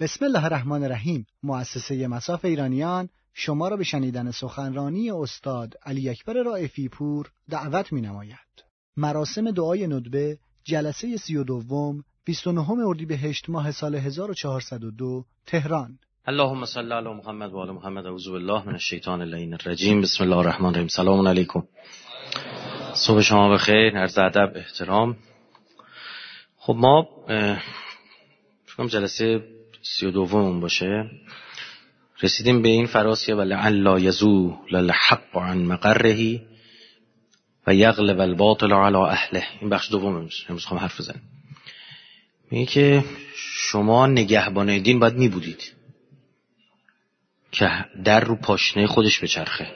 بسم الله الرحمن الرحیم. مؤسسه مصاف ایرانیان شما را به شنیدن سخنرانی استاد علی اکبر رائفی پور دعوت می‌نماید. مراسم دعای ندبه جلسه 32 29 اردیبهشت ماه سال 1402 تهران. اللهم صل علی محمد و آل محمد. اعوذ بالله من الشیطان اللعین الرجیم. بسم الله الرحمن الرحیم. سلام علیکم. صبح شما بخیر. عرض ادب احترام. خب ما فکر جلسه 32 باشه رسیدیم به این فراز که ولعل یزول الحق عن مقره و یغلب الباطل علی اهله. این بخش دوم امروز میخوام حرف بزنم. میگه که شما نگهبان دین باید میبودید که در رو پاشنه خودش بچرخه،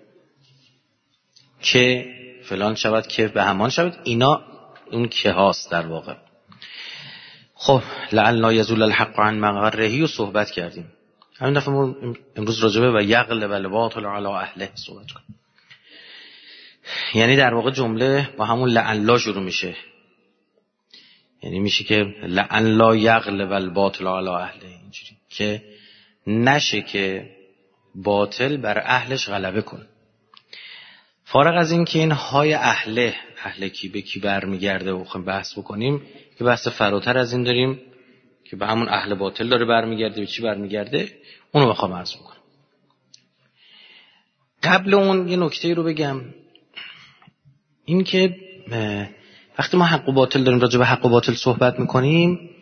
که فلان شود که به همان شود. اینا اون که هاست در واقع. خب لعل یزول الحق عن مقره رو صحبت کردیم. همین دفعه امروز راجبه و یغلب الباطل علی اهله صحبت کنیم. یعنی در واقع جمله با همون لعل شروع میشه، یعنی میشه که لعل یغلب الباطل علی اهله، اینجوری که نشه که باطل بر اهلش غلبه کنه. فارغ از این که این های اهله کی به کی برمیگرده و خواهیم بحث بکنیم، که بحث فراتر از این داریم که به همون اهل باطل داره برمیگرده، به چی برمیگرده اونو بخوام عرض بکنم. قبل اون یه نکته رو بگم، این که وقتی ما حق و باطل داریم راجع به حق و باطل صحبت میکنیم،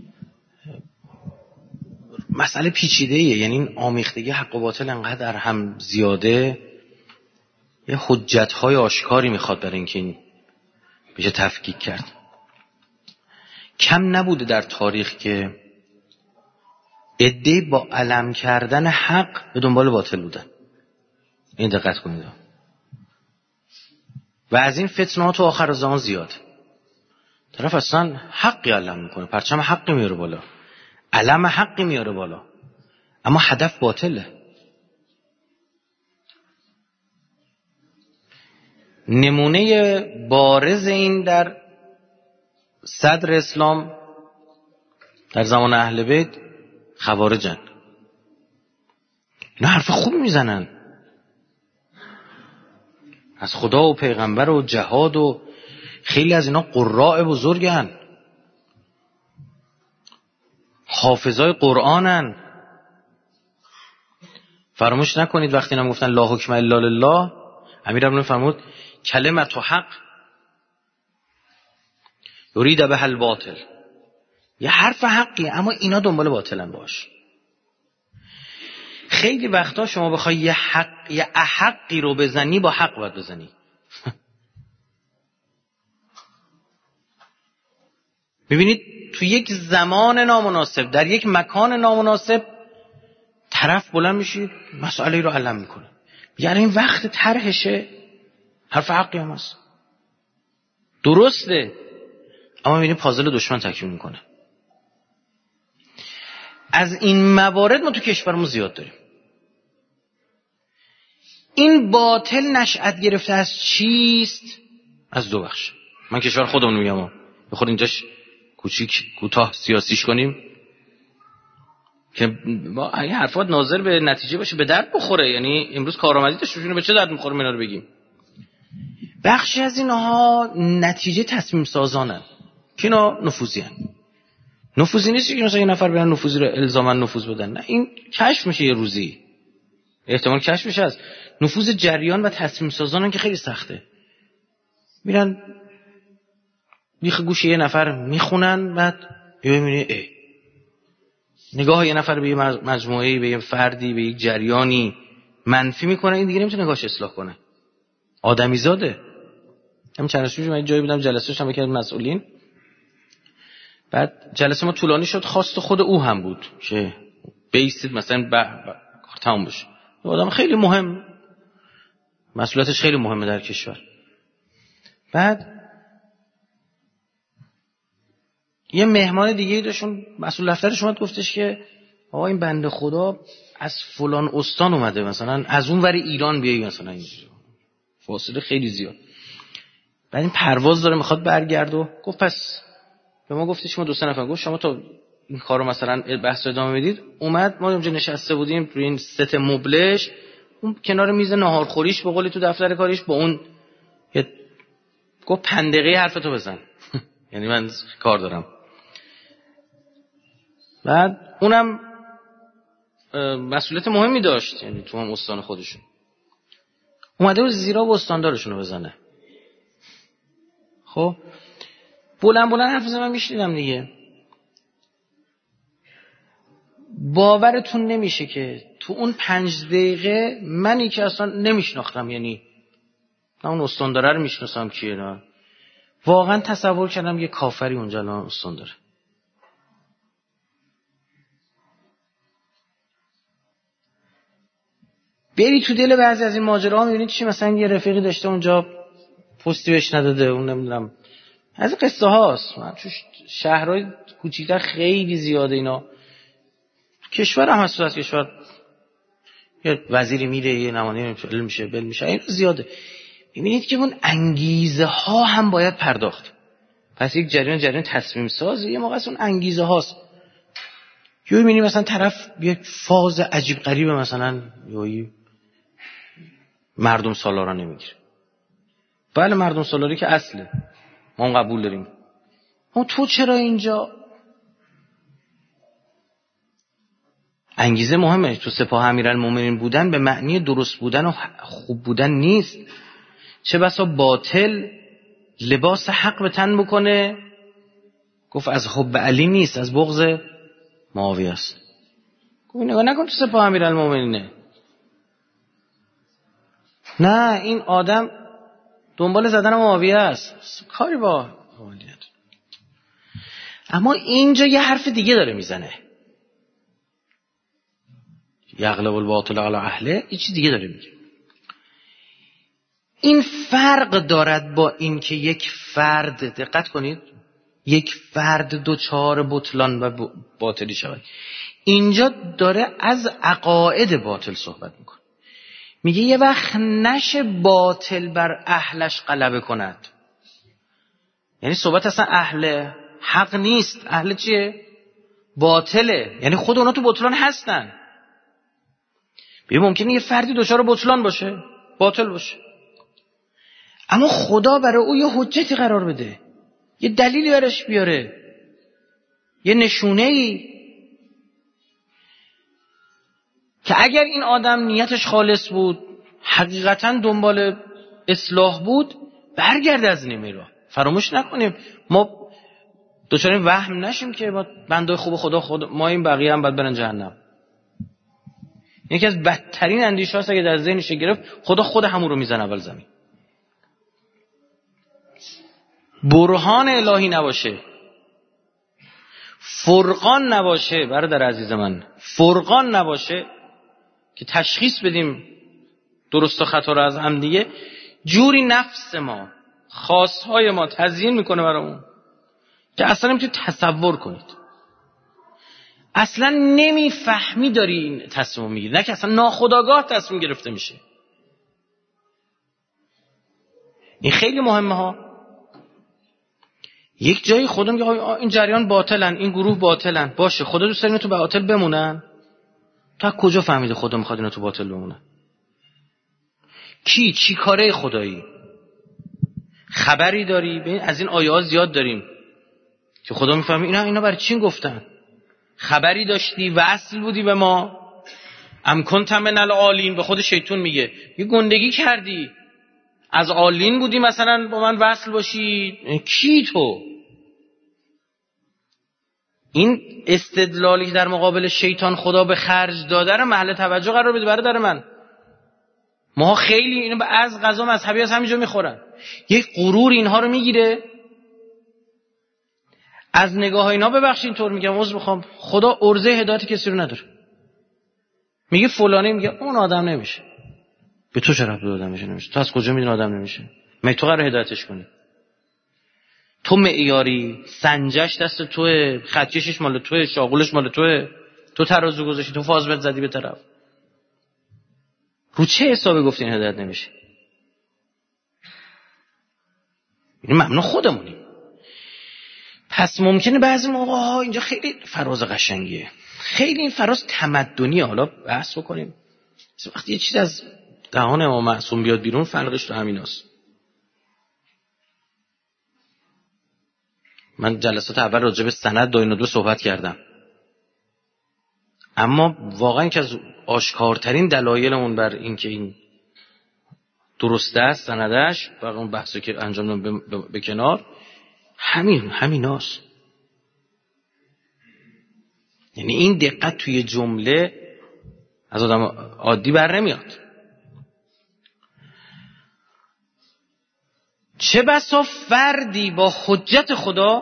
مسئله پیچیده‌ایه. یعنی این آمیختگی حق و باطل انقدر در هم زیاده، یه حجت‌های آشکاری میخواد برای اینکه این بشه تفکیک کرد. کم نبوده در تاریخ که عده‌ای با علم کردن حق به دنبال باطل بودن. این دقت کنید. و از این فتنات تو آخر زمان زیاد. طرف اصلا حقی علم میکنه، پرچم حقی میاره بالا، علم حقی میاره بالا، اما هدف باطله. نمونه بارز این در صدر اسلام در زمان اهل بیت خوارجن. اینا حرف خوب میزنن از خدا و پیغمبر و جهاد، و خیلی از اینا قراء بزرگن، حافظای قرآنن. فراموش نکنید وقتی اینا گفتن لا حکم الا لله، امیرالمومنین فرمود کلمت حق یرید به الباطل. یه حرف حقی اما اینا دنبال باطلن باش. خیلی وقتا شما بخوای یه احقی رو بزنی، با حق باید بزنی. ببینید تو یک زمان نامناسب در یک مکان نامناسب طرف بلند میشه مسئله رو علم میکنه، یعنی این وقت طرحشه، حرف حقی هم هست، درسته، اما میبینی پازل دشمن تکمیل میکنه. از این موارد ما تو کشورمون زیاد داریم. این باطل نشأت گرفته از چیست؟ از دو بخش. من کشور خودمون میگم، بخور اینجاش کوتاه سیاسیش کنیم که ما این حرفات ناظر به نتیجه باشه، به درد بخوره. یعنی امروز کارآمدی داشته به چه درد میخوره اینا رو بگیم. بخشی از اینها نتیجه تصمیم سازانن که اینا نفوذی هستن. نفوذی نیست که مثلا یه نفر برن نفوذی رو الزاما نفوذ بدن، نه، این کشف میشه یه روزی، احتمال کشف میشه. از نفوذ جریان و تصمیم سازانن که خیلی سخته. میرن بیخ گوش یه نفر میخونن، بعد میبینی نگاه یه نفر به یه مجموعه‌ای، به یه فردی، به یک جریانی منفی میکنه، این دیگه نمیتونه نگاهش اصلاح کنه. آدمی زاده. همین چند روز پیش من جایی بودم جلسه داشتم با یکی از مسئولین، بعد جلسه ما طولانی شد، خواست خود او هم بود که بیستید مثلا کار تموم بشه. آدم خیلی مهم، مسئولیتش خیلی مهمه در کشور. بعد یه مهمان دیگه داشتون، مسئول دفترش اومد گفتش که آقا این بنده خدا از فلان استان اومده، مثلا از اون ور ایران بیایی، مثلا اینجوری فاصله خیلی زیاد. بعد این پرواز داره میخواد برگرد و گفت پس به ما گفتش ما 2-3 نفر. گفت شما تا این کارو مثلا بحث ادامه بدید، اومد ما اونجا نشسته بودیم روی این ست مبلش، اون کنار میز ناهارخوریش به قولی تو دفتر کاریش با اون گفت 5 دقیقه حرفتو بزن یعنی من کار دارم. بعد اونم مسئولیت مهمی داشت، یعنی تو هم استان خودشون اومده بود زیرا و استاندارشونو بزنه. خب بلند حرف زدم میشنیدم دیگه. باورتون نمیشه که تو اون 5 دقیقه منی که اصلا نمیشناختم، یعنی نه اون استانداره رو میشناسم کیه، نه واقعا تصور کردم یه کافری اونجا الان استانداره. بری تو دل بعضی از این ماجراها میبینید چی، مثلا یه رفیقی داشته اونجا پستی بهش نداده، اون نمیدونم از این قصه هاست. من تو شهرهای کوچیک‌تر خیلی زیاده اینا، کشور هم هست، از کشور یه وزیری میره یه نمونه میشه بل میشه، این زیاده. میبینید که اون انگیزه ها هم باید پرداخت. پس یک جریان تصمیم سازی یه موقع اون انگیزه هاست. یا میبینی مثلا طرف یک فاز عجیب غریبه، مثلا یا مردم سالارا نمیگیره. بله مردم سالاری که اصله، ما اون قبول داریم، اما تو چرا اینجا؟ انگیزه مهمه. تو سپاه امیرالمومنین بودن به معنی درست بودن و خوب بودن نیست. چه بسا باطل لباس حق به تن بکنه، گفت از حب علی نیست، از بغض معاویه است. گفت نگاه نکن تو سپاه امیرالمومنینه، نه این آدم دنبال زدن معاویه است، کاری با معاویه. اما اینجا یه حرف دیگه داره میزنه، یغلب الباطل علی اهله، یه چیز دیگه داره میگه. این فرق دارد با این که یک فرد، دقت کنید، یک فرد دوچار بطلان و باطلی شود. اینجا داره از عقاید باطل صحبت میکنه. میگه یه وقت نشه باطل بر اهلش غلبه کند. یعنی صحبت اصلا اهل حق نیست، اهل چیه؟ باطله. یعنی خود اونا تو بطلان هستن. ببین ممکنه یه فردی دوچار بطلان باشه، باطل باشه، اما خدا برای او یه حجتی قرار بده، یه دلیلی براش بیاره، یه نشونه‌ای که اگر این آدم نیتش خالص بود، حقیقتا دنبال اصلاح بود، برگرده از نیمه راه. فراموش نکنیم ما دوچار این وهم نشیم که ما بندای خوب خدا ما این بقیه هم باید برن جهنم. یکی از بدترین اندیشه هاست اگه در ذهنش گرفت خدا خود همون رو میزنه اول زمین. برهان الهی نباشه، فرقان نباشه، برادر عزیز من، فرقان نباشه که تشخیص بدیم درست و خطا رو از هم دیگه، جوری نفس ما، خواستهای ما تزیین میکنه برامون که اصلا نمیتونید تصور کنید. اصلا نمیفهمی داری این تصمیم میگیری، نه که اصلا ناخودآگاه تصمیم گرفته میشه. این خیلی مهمه ها. یک جایی خدا میگه این جریان باطلن، این گروه باطلن، باشه خدا دوست داره اینا تو باطل بمونن. تا کجا فهمیده خدا میخواد اینا تو باطل بمونن؟ کی چی کاره خدایی؟ خبری داری؟ ببین از این آیه ها زیاد داریم که خدا میفهمه اینا برای چی گفتن. خبری داشتی، وصل بودی به ما، ام کنت من العالین، به خود شیطان میگه یه گندگی کردی، از عالین بودی مثلا با من وصل باشی. کی تو؟ این استدلالی که در مقابل شیطان خدا به خرج داده رو محل توجه قرار بده. برادر من، ما خیلی اینو به از غذا مذهبی از همینجا میخورن. یک غرور اینها رو میگیره. از نگاه اینا ببخشید اینطور میگم، عذر میخوام، خدا ارزه هدایت کسی رو نداره. میگه فلانی، میگه اون آدم نمیشه. به تو چرا به آدم نمیشه؟ تو از کجا میدونی آدم نمیشه؟ من تو قراره هدایتش کنی؟ تو معیاری، سنجش دست توئه، خطکشش مال توئه، شاغلش مال توئه، تو ترازو گذاشتی، تو فازبت زدی به طرف. رو چه حسابی گفتین هدایت نمیشه؟ این ممنوع خودمونیم. پس ممکنه بعضی موقع اینجا خیلی فراز قشنگیه، خیلی این فراز تمدنیه. حالا بحث بکنیم. وقتی یه چیز از دهان امام معصوم بیاد بیرون فرقش تو همیناست. من جلسات اول راجع به سند داینودو صحبت کردم، اما واقعا که از آشکارترین دلایلمون بر این که این درسته است سندش و اون بحثی که انجام دادم به کنار، همیناست. یعنی این دقت توی جمله از آدم عادی بر نمیاد. چه بسا فردی با حجت خدا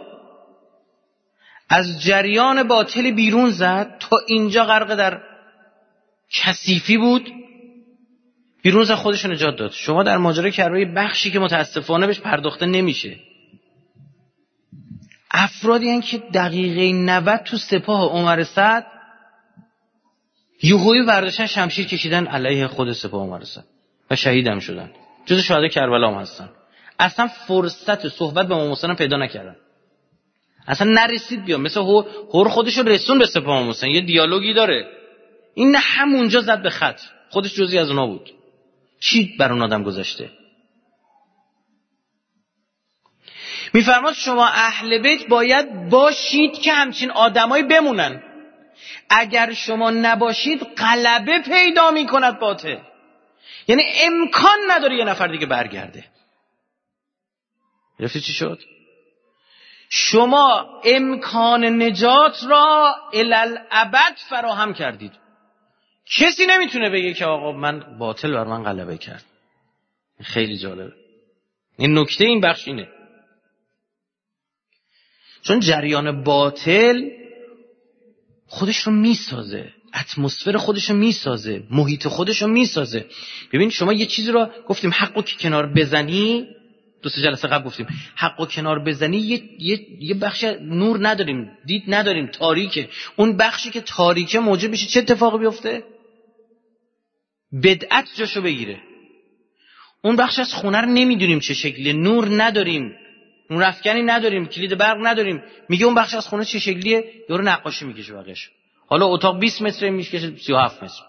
از جریان باطل بیرون زد، تا اینجا غرق در کثیفی بود، بیرون زد خودشو نجات داد. شما در ماجرای کربلای بخشی که متاسفانه بهش پرداخته نمیشه، افرادی هستند که دقیقه 90 تو سپاه عمر سعد یهویی برداشتن شمشیر کشیدن علیه خود سپاه عمر سعد و شهید هم شدن. جز شهدای کربلا هم هستن. اصلا فرصت صحبت به امام حسین پیدا نکردن، اصلا نرسید بیان. مثل هور خودشو رسون به سپاه امام حسین، یه دیالوگی داره، این نه همونجا زد به خط، خودش جزئی از اونا بود. چی بر اون آدم گذشته؟ میفرماد شما اهل بیت باید باشید که همچین آدمایی بمونن. اگر شما نباشید غلبه پیدا میکند باطل. یعنی امکان نداره یه نفر دیگه برگرده. گرفتی چی شد؟ شما امکان نجات را الالعبد فراهم کردید. کسی نمیتونه بگه که آقا من باطل بر من غلبه کرد. خیلی جالبه. این نکته این بخش اینه، چون جریان باطل خودش رو میسازه، اتمسفر خودش رو میسازه، محیط خودش رو میسازه. ببین شما یه چیزی رو گفتیم حقو که کنار بزنی، دو سه جلسه قبل گفتیم حقو کنار بزنی، یه بخش نور نداریم، دید نداریم، تاریکه. اون بخشی که تاریکه موجب میشه چه اتفاقی بیفته؟ بدعت جاشو بگیره. اون بخش از خونه رو نمیدونیم چه شکلیه، نور نداریم، نور افکنی نداریم، کلید برق نداریم، میگه اون بخش از خونه چه شکلیه؟ یارو نقاشی میکشه بقیش. حالا اتاق 20 متره میکشه 37 متر.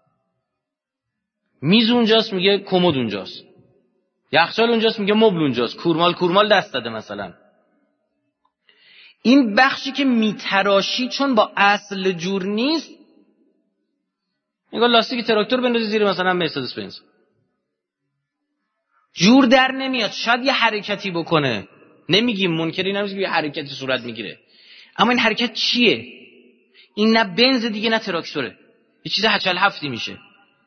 میز اونجاست میگه کمد اونجاست. یخچال اونجاست میگه مبل اونجاست. کورمال دست داده مثلا. این بخشی که میتراشی چون با اصل جور نیست، میگه لاستیک تراکتور بندازی زیر مثلا مرسدس بنز، جور در نمیاد. شاید یه حرکتی بکنه، نمیگیم منکری نمیگیم، یه حرکتی صورت میگیره، اما این حرکت چیه؟ این نه بنز دیگه نه تراکتوره، یه چیز هچل هفتی میشه.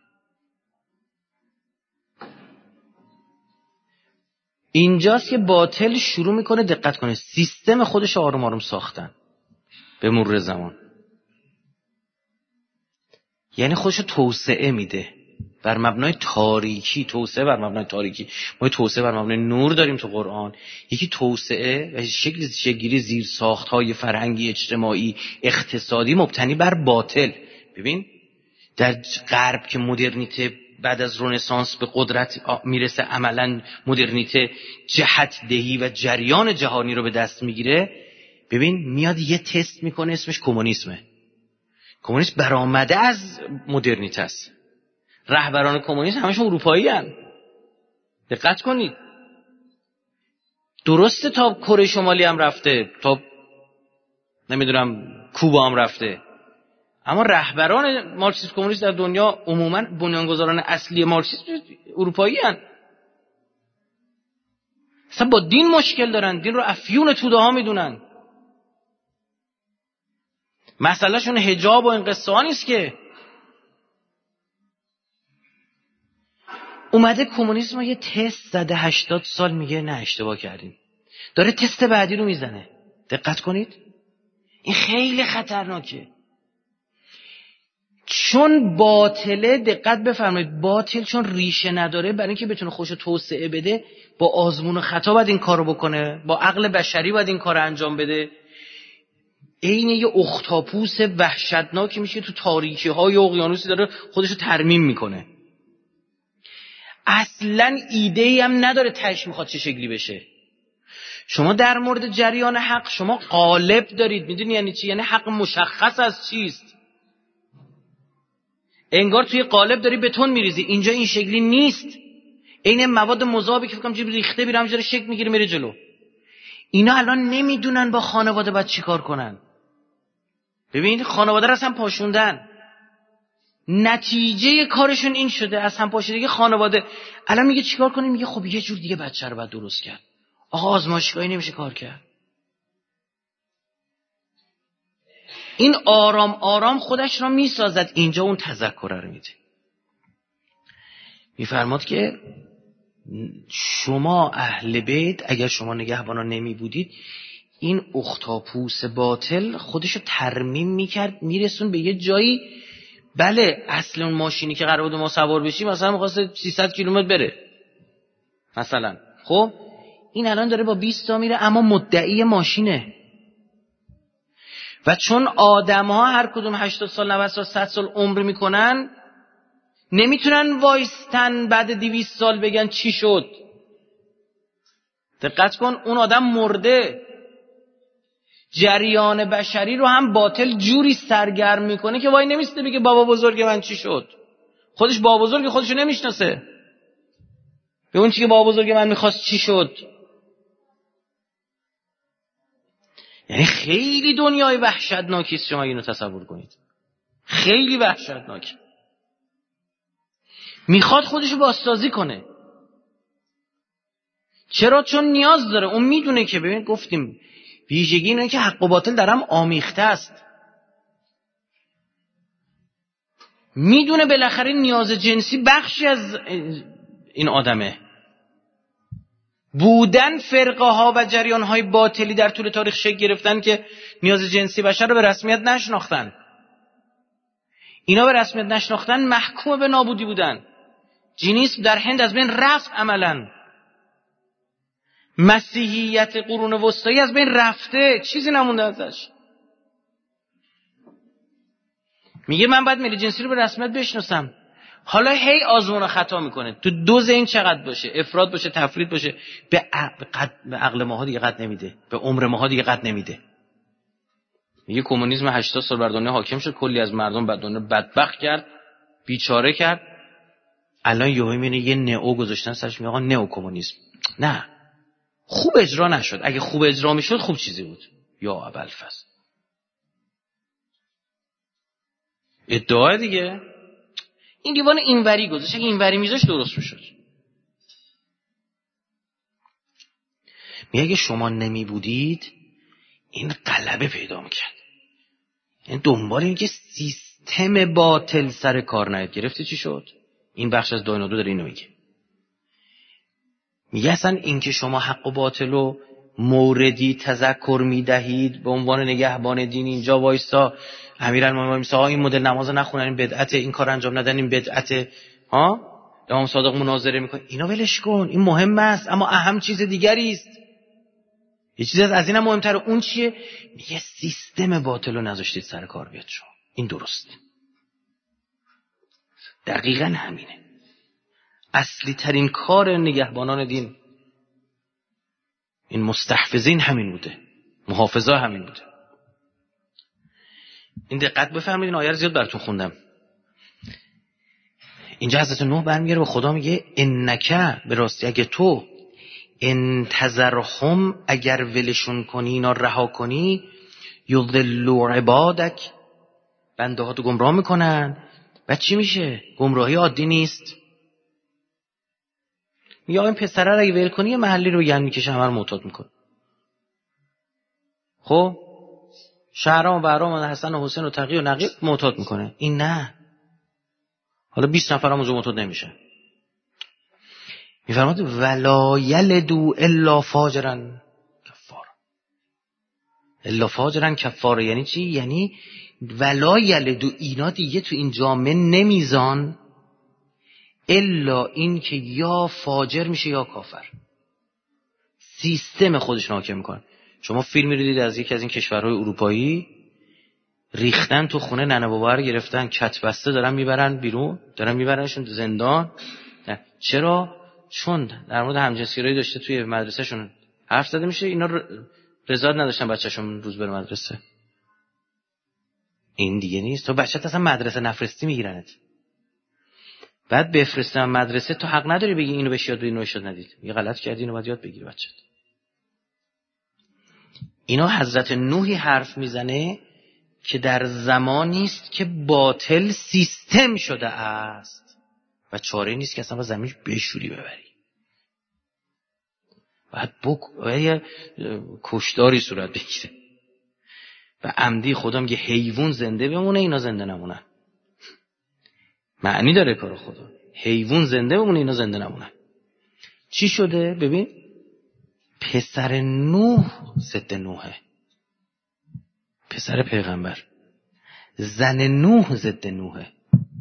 اینجاست که باطل شروع میکنه دقت کنه سیستم خودش آروم آروم ساختن به مرور زمان. یعنی خودشو توسعه میده بر مبنای تاریکی. توسعه بر مبنای تاریکی. ما توسعه بر مبنای نور داریم تو قرآن. یکی توسعه و شکلگیری زیر ساخت‌های فرهنگی، اجتماعی، اقتصادی مبتنی بر باطل. ببین در غرب که مدرنیته بعد از رنسانس به قدرت میرسه، عملاً مدرنیته جهت دهی و جریان جهانی رو به دست میگیره، ببین میاد یه تست میکنه اسمش کمونیسمه. کمونیسم برآمده از مدرنیته است. رهبران کمونیسم همشون اروپایی هستند. دقت کنید. درسته تا کره شمالی هم رفته، تا نمیدونم کوبا هم رفته، اما رهبران مارکسیسم کمونیست در دنیا عموما بنیانگذاران اصلی مارکسیسم اروپایی هستند. اصلا با دین مشکل دارن، دین رو افیون توده ها میدونن. مسئله شون حجاب و این قصه ها نیست که. اومده کمونیسم رو یه تست زده 80 سال، میگه نه اشتباه کردیم، داره تست بعدی رو میزنه. دقت کنید این خیلی خطرناکه، چون باطله. دقت بفرمایید باطل چون ریشه نداره، برای اینکه بتونه خودشو توسعه بده با آزمون و خطا باید این کارو بکنه، با عقل بشری باید این کارو انجام بده. عین یه اختاپوس وحشتناکی میشه تو تاریکی های اقیانوسی، داره خودشو ترمیم میکنه. اصلا ایده‌ای هم نداره تهش میخواد چه شکلی بشه. شما در مورد جریان حق شما قالب دارید. میدونی یعنی چی؟ یعنی حق مشخص از چیست. انگار توی قالب داری بتون میریزی. اینجا این شکلی نیست. این مواد مذابی که فکرم جیب ریخته میره همینجوری شکل میگیره میره جلو. اینا الان نمیدونن با خانواده باید چی کار کنن. ببین خانواده رو اصلا پاشوندن. نتیجه کارشون این شده از هم پاشیدگی خانواده. الان میگه چیکار کنیم؟ میگه خب یه جور دیگه بچه رو باید درست کرد. آقا آزمایشگاهی نمیشه کار کرد. این آرام آرام خودش را میسازد. اینجا اون تذکر رو میده. میفرماد که شما اهل بیت اگر شما نگهبانان نمی بودید این اختاپوس باطل خودشو ترمیم میکرد میرسون به یه جایی. بله اصل اون ماشینی که قرار بود ما سوار بشیم مثلا می‌خواسته 300 کیلومتر بره مثلا. خب این الان داره با 20 تا میره اما مدعی ماشینه. و چون آدم‌ها هر کدوم 80 سال 90 سال 100 سال عمر میکنن نمیتونن وایستن بعد 200 سال بگن چی شد. دقت کن اون آدم مرده. جریان بشری رو هم باطل جوری سرگرم میکنه که وای نمیسته بگه بابا بزرگ من چی شد. خودش بابا بزرگ خودشو نمیشناسه. به اون چی که بابا بزرگ من میخواست چی شد. یعنی خیلی دنیای وحشتناکی است. شما اینو تصور کنید. خیلی وحشتناک. میخواد خودشو بازسازی کنه. چرا؟ چون نیاز داره. اون میدونه که ببین گفتیم ویژگی اینه که حق و باطل در هم آمیخته است. میدونه بالاخره نیاز جنسی بخشی از این آدمه. بودن فرقه ها و جریان های باطلی در طول تاریخ شکل گرفتن که نیاز جنسی بشر رو به رسمیت نشناختن. اینا به رسمیت نشناختن محکوم به نابودی بودن. جنیسم در هند از بین رفت عملاً. مسیحیت قرون وسطایی از بین رفته. چیزی نمونده ازش. میگه من باید میل جنسی رو به رسمیت بشناسم. حالا هی آزمون و خطا میکنه. تو دوز این چقدر باشه؟ افراد باشه تفرید باشه؟ به عقل ماها دیگه قد نمیده. به عمر ماها دیگه قد نمیده. میگه کمونیسم 80 سال بر دنیا حاکم شد. کلی از مردم بعد دنیا بدبخت کرد. بیچاره کرد. الان یهو میبینه یه نئو گذاشتن سرش. میگه آقا نئو کمونیسم. نه. خوب اجرا نشد. اگه خوب اجرا میشد خوب چیزی بود. یا ابوالفضل. ادعا دیگه. این دیوان اینوری گذاشت. اگه اینوری میذاشت درست میشد. میگه اگه شما نمی بودید این غلبه پیدا میکرد. این دنبال این که سیستم باطل سر کار نیاد. گرفتی چی شد؟ این بخش از داینادو داره اینو میگه. میگه اصلا این که شما حق و باطل رو موردی تذکر میدهید به عنوان نگهبان دین اینجا وایسا امیرالمومنین میگه این مدل نماز نخونن این بدعته، این کار انجام ندن این بدعته. امام صادق مناظره میکنه. اینا ولش کن. این مهم است اما اهم چیز دیگری است. یه چیز از اینم مهمتره. اون چیه؟ میگه سیستم باطل رو نذاشتید سر کار بیاد شما. این درست. دقیقاً همینه. اصلی ترین کار نگهبانان دین این مستحفظین همین بوده. محافظا همین بوده. این دقت بفرمایید. این آیه رو زیاد براتون خوندم. اینجا حضرت نوح برمیگره به خدا میگه انک، به راستی اگه تو انتظرهم، اگر ولشون کنی اینا رها کنی، یضلوا عبادک، بنده ها تو گمراه میکنن. و چی میشه؟ گمراهی عادی نیست. یا این پسره رو اگه ول کنی یه محلی رو گن میکشه همه رو معتاد میکنه. خب شهرام و بهرام و حسن و حسین و تقی و نقی معتاد میکنه. این نه. حالا 20 نفر هم اونجا معتاد نمیشه. میفرماد ولا یلدو الا فاجرا کفار. الا فاجرا کفار یعنی چی؟ یعنی ولا یلدو، اینا دیگه تو این جامعه نمیزان الا این که یا فاجر میشه یا کافر. سیستم خودشون حاکم میکنن. شما فیلمی رو دیدید از یکی از این کشورهای اروپایی ریختن تو خونه ننه بابا رو گرفتن کت بسته دارن میبرن بیرون، دارن میبرنشون تو زندان. چرا؟ چون در مورد همجنسگرایی داشته توی مدرسهشون حرف زده میشه اینا رضایت نداشتن بچه‌شون روز بره مدرسه. این دیگه نیست. تو بچه‌ت اصلا مدرسه نفرستی میگیرنت. بعد بفرستن مدرسه، تو حق نداری بگی اینو بهش یاد بدید اینو یاد ندید. یه غلط کردی اینو باید یاد بگیری بچه‌ت. اینا حضرت نوحی حرف میزنه که در زمانی است که باطل سیستم شده است و چاره نیست که اصلا با زمینش بشوری ببری. بعد یه کشداری صورت بگیره و عمدی خدا میگه حیوان زنده بمونه اینا زنده نمونن. معنی داره کار خدا. حیوان زنده بمونه اینا زنده نمونن. چی شده؟ ببین پسر نوح ضد نوحه، پسر پیغمبر. زن نوح ضد نوحه.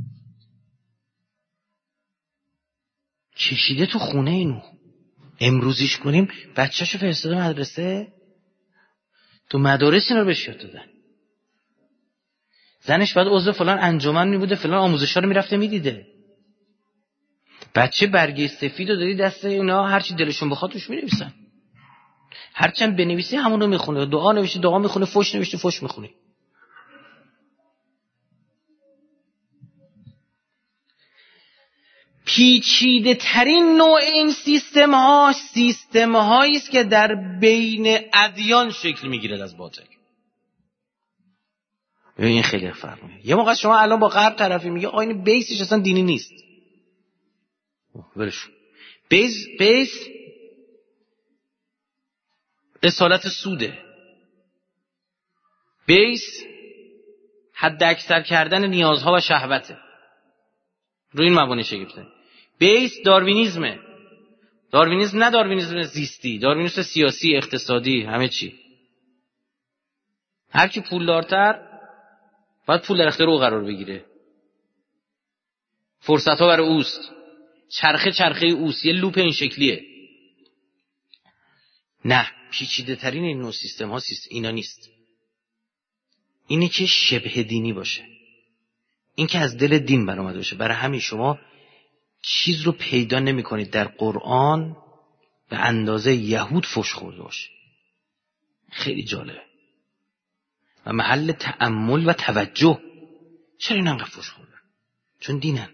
کشیده تو خونه نوح. امروزیش کنیم بچه‌شو فرستاده مدرسه، تو مدارس اینا رو بهش یاد دادن. زنش بعد عضو فلان انجمن می بوده، فلان آموزش‌ها رو میرفته میدیده. بچه برگه سفید رو دادی دست اینا، هر چی دلشون بخواد توش می‌نویسن. هر چند بنویسی همون رو میخونه. دعا نوشته دعا میخونه، فوش نوشته فوش میخونه. پیچیده ترین نوع این سیستم هایی است که در بین ادیان شکل میگیرد از باطل. این خیلی فرق میکنه. یه موقع شما الان با غرب طرفی میگه آقا این بیسش اصلا دینی نیست. ولش. بیس اصالت سوده. بیس حد اکثر کردن نیازها و شهوته. روی این مبانی شکل گرفته. بیس داروینیزمه. داروینیزم نه داروینیزم زیستی، داروینیزم سیاسی، اقتصادی، همه چی. هر کی پولدارتر باید پول در اختیار او قرار بگیره. فرصت ها برای اوست. چرخه اوست. یه لوپ این شکلیه. نه، پیچیده ترین این نوع سیستم ها اینا نیست. اینه که شبه دینی باشه. این که از دل دین برآمده باشه. برای همین شما چیز رو پیدا نمی کنید در قرآن به اندازه یهود فحش خورده باشه. خیلی جالبه و محل تأمل و توجه. چرا این انقدر فحش خوردن؟ چون دینن.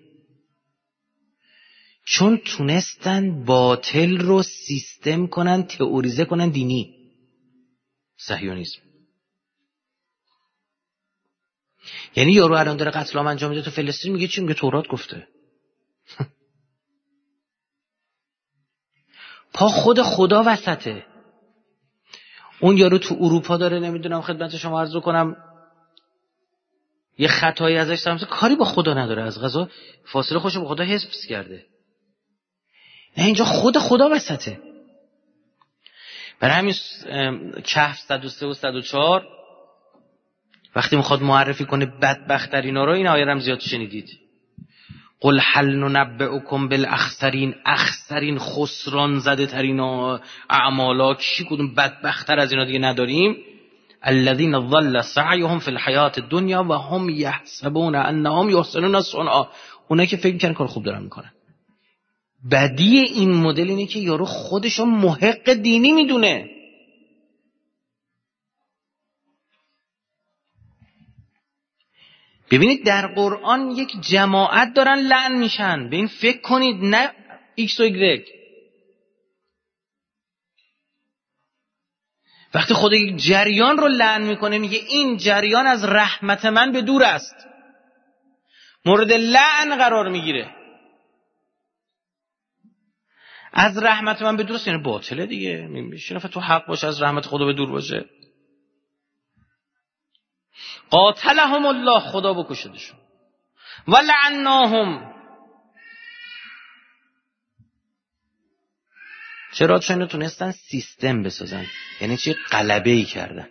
چون تونستن باطل رو سیستم کنن، تئوریزه کنن دینی. صهیونیسم. یعنی یارو الان داره قتل عام انجام میده تو فلسطین، میگه چی؟ میگه تورات گفته. پا خود خدا وسطه. اون یارو تو اروپا داره، نمیدونم خدمت شما عرض کنم یه خطایی ازش سمت کاری با خدا نداره، از قضا فاصله خوشو با خدا حفظ کرده. نه، اینجا خود خدا وسطه. برای همین کهف 103 و 104 وقتی میخواد معرفی کنه بدبخت در اینا رو، این آیه هم زیاد شنیدید. قل هل ننبئکم بالاخسرین، اخسرین خسران زده ترین اعمالا کی کدوم بدبخت‌تر از اینا دیگه نداریم. الذين ضل سعيهم في الحياة الدنيا وهم يحسبون انهم يحسنون صنعا. اونایی که فکر می‌کنن کار خوب دارن میکنن. بدی این مدل اینه که یارو خودشو محق دینی میدونه. ببینید در قرآن یک جماعت دارن لعن میشن. به این فکر کنید، نه ایکس و ایگرگ. وقتی خدا یک جریان رو لعن میکنه میگه این جریان از رحمت من به دور است، مورد لعن قرار میگیره. از رحمت من به دور است یعنی باطله دیگه. میشه تو حق باشه از رحمت خدا به دور باشه. قاتلهم الله، خدا بکشدشون. و لعناهم. چرا؟ چون اینو تونستن سیستم بسازن. یعنی چی؟ غلبه‌ای کردن.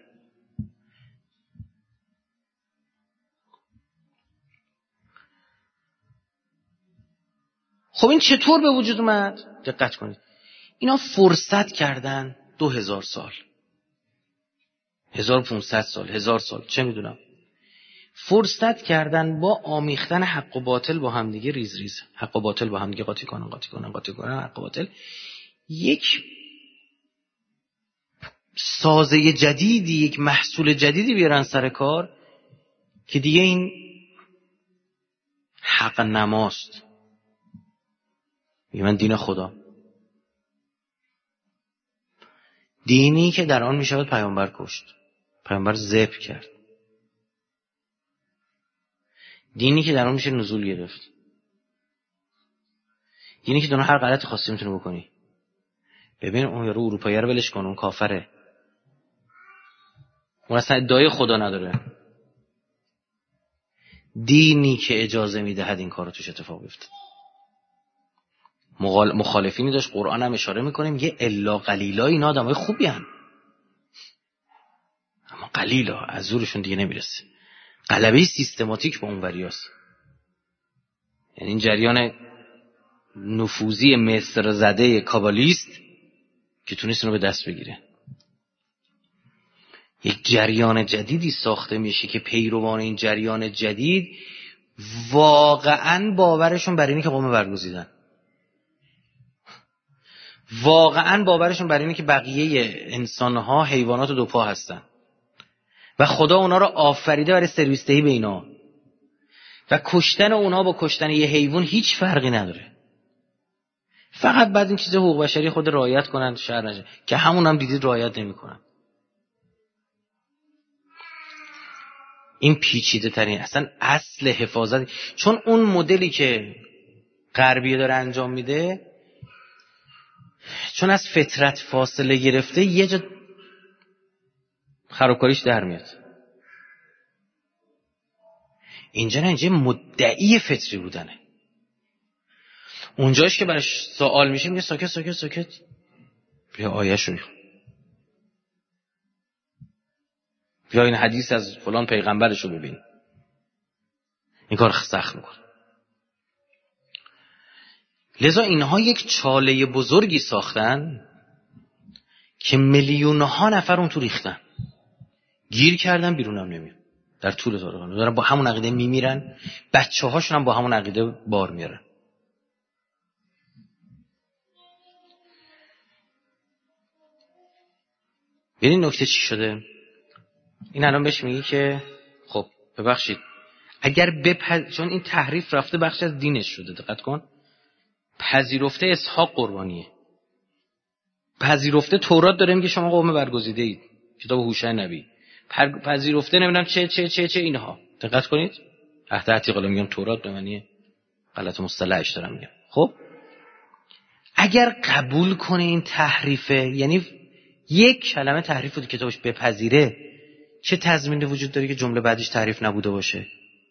خب این چطور به وجود اومد؟ دقت کنید. اینا فرصت کردن 2000 سال، 1500 سال، 1000 سال، چه میدونم. فرصت کردن با آمیختن حق و باطل با هم دیگه، ریز ریز حق و باطل با هم دیگه قاطی کنن، حق و باطل. یک سازه جدیدی، یک محصول جدیدی بیارن سر کار که دیگه این حق نماست. من دین خدا، دینی که در آن میشود پیامبر کشت، پیامبر ذبح کرد، دینی که در آن میشه نزول گرفت، دینی که دونه هر غلط خواستی میتونه بکنی. ببین اون یارو اروپایی رو ولش کن، اون کافره، اون اصلا ادعای خدا نداره. دینی که اجازه میدهد این کار رو توش اتفاق بیفته. مخالفینی داشت، قرآن هم اشاره میکنه میگه الا قلیلا، این آدمای خوبی هن، اما قلیلا، از زورشون دیگه نمیرسه. غلبه سیستماتیک با اون وریاست. یعنی این جریان نفوذی مصر زده کابالیست که تونست اینو به دست بگیره. یک جریان جدیدی ساخته میشه که پیروان این جریان جدید واقعاً باورشون بر اینه که قوم برگزیدن، واقعاً باورشون بر اینه که بقیه انسانها حیوانات دو پا هستن و خدا اونا رو آفریده برای سرویس دهی به اینا و کشتن اونا با کشتن یه حیوان هیچ فرقی نداره. فقط بعد این چیز حقوق بشری خود رعایت کنن شر نشه، که همون هم دیدید رعایت نمی‌کنن. این پیچیده ترین اصلا اصل حفاظت، چون اون مدلی که غربیه داره انجام میده، چون از فطرت فاصله گرفته، یه جا خرابکاریش در میاد. اینجا نه، اینجا مدعی فطری بودنه. اونجاش که برش سوال میشه میگه ساکت ساکت ساکت، بیا آیه‌ش رو میخون، بیا این حدیث از فلان پیغمبرش رو ببین. این کار سخت میکنه. لذا اینها یک چاله بزرگی ساختن که میلیون‌ها نفر اون تو ریختن، گیر کردن، بیرون هم نمیان. در طول تاریخ دارن با همون عقیده میمیرن، بچه‌هاشون هم با همون عقیده بار میارن. ببین نکته چی شده. این الان بهش میگی که خب ببخشید اگر چون این تحریف رفته بخش از دینش شده، دقت کن، پذیرفته اسحاق قربانیه، پذیرفته تورات داره میگه شما قوم برگزیده اید، کتاب هوشع نبی، پذیرفته نمیدونم چه اینها. دقت کنید، عهد عتیق میگم تورات به معنی غلط مصطلحش دارم میگم. خب اگر قبول کنه این تحریفه، یعنی یک کلمه تحریف بود کتابش بپذیره، چه تضمینی وجود داره که جمله بعدیش تحریف نبوده باشه؟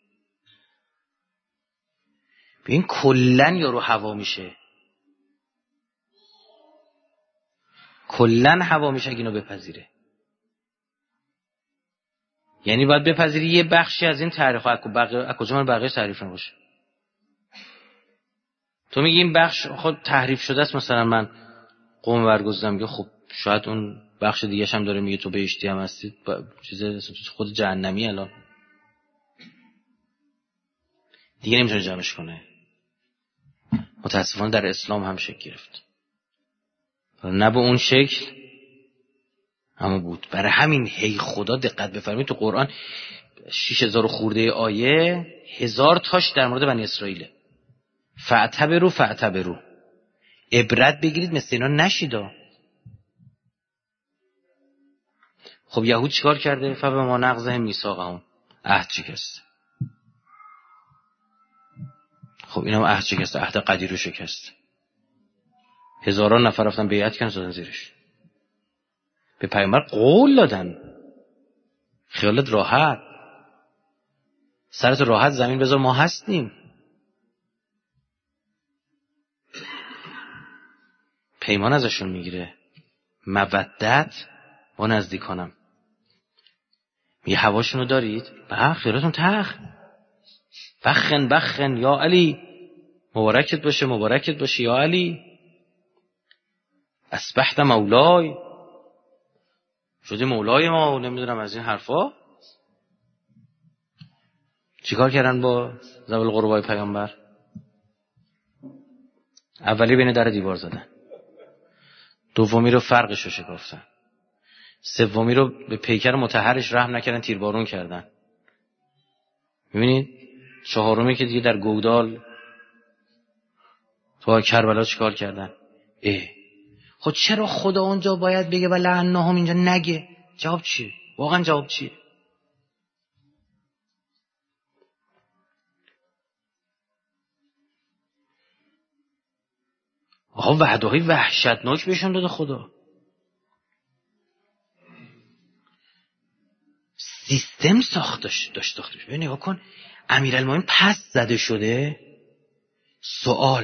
ببین کلن یارو هوا میشه، کلن هوا میشه اگه اینو بپذیره. یعنی باید بپذیری یه بخشی از این تحریف ها کجا من بقیه تحریف نباشه. تو میگی این بخش خود تحریف شده است، مثلا من قوم برگزیدم، میگه خب شاید اون بخش دیگه هم داره میگه تو بهشتی هم هستید، چیز خود جهنمی الان دیگه نمیتونه جمعش کنه. متاسفانه در اسلام هم شکل گرفت، نه به اون شکل اما بود. برای همین هی خدا دقت بفرمایید تو قرآن 6000 خورده آیه 1000 تاش در مورد بنی اسرائیله. فاعتبروا عبرت بگیرید، مثل اینا نشیدا. خب یهود چیکار کرده؟ فبما نقضهم میثاقهم، عهد شکست. خب اینا هم عهد شکست، عهد قدیر رو شکست. هزاران نفر رفتن بیعت کردن زدن زیرش، به پیامبر قول دادن. خیالت راحت، سرت راحت، زمین بذار ما هستیم. پیمان ازشون میگیره، مودت با نزدیکانم. میگه هواشونو دارید؟ به خیراتون تخ بخن یا علی، مبارکت باشه یا علی، اصبحت مولای، شدی مولای ما، نمیدونم از این حرفا. چیکار کردن با ذوی القربای پیامبر؟ اولی بین در دیوار زدن، دومی رو فرقش رو شکافتن، سومی رو به پیکر مطهرش رحم نکردن، تیربارون کردن. میبینید چهارمی که دیگه در گودال تو کربلا چیکار کردن؟ خب چرا خدا اونجا باید بگه ولعنهم اینجا نگه؟ جواب چیه؟ واقعا جواب چیه؟ آقا وعده‌های وحشتناک بهشون داده خدا. سیستم داشت. ببین نگاه کن، امیرالمومنین پس زده شده. سوال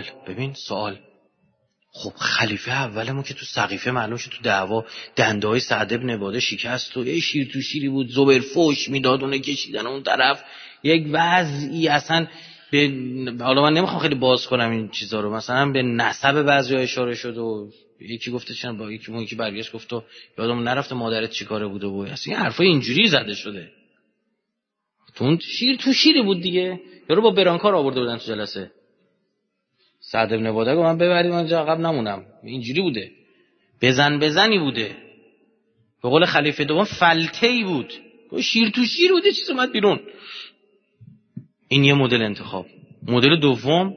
خب خلیفه اولمون که تو سقیفه معلوم شد تو دعوا دنده‌های سعد بن عباده شکست و یه شیر تو شیری بود، زبیر فوش میداد اون کشیدن اون طرف، یک وضعی اصلا حالا من نمیخوام خیلی باز کنم این چیزا رو، مثلا به نسب بعضیا اشاره شد و یکی گفته چن با یکی برگشت گفت تو یادمون نرفته مادرت چیکاره بوده و اصلا این حرفای اینجوری زده شده. تو شیر تو شیری بود دیگه، یارو با برانکار آورده بودن تو جلسه. سعد بن عباده گفت من ببرید من جا عقب نمونم. اینجوری بوده، بزنی بوده. به قول خلیفه دوم فلته‌ای بود، شیر تو شیر بوده، چیز اومد بیرون. این یه مدل انتخاب. مدل دوم،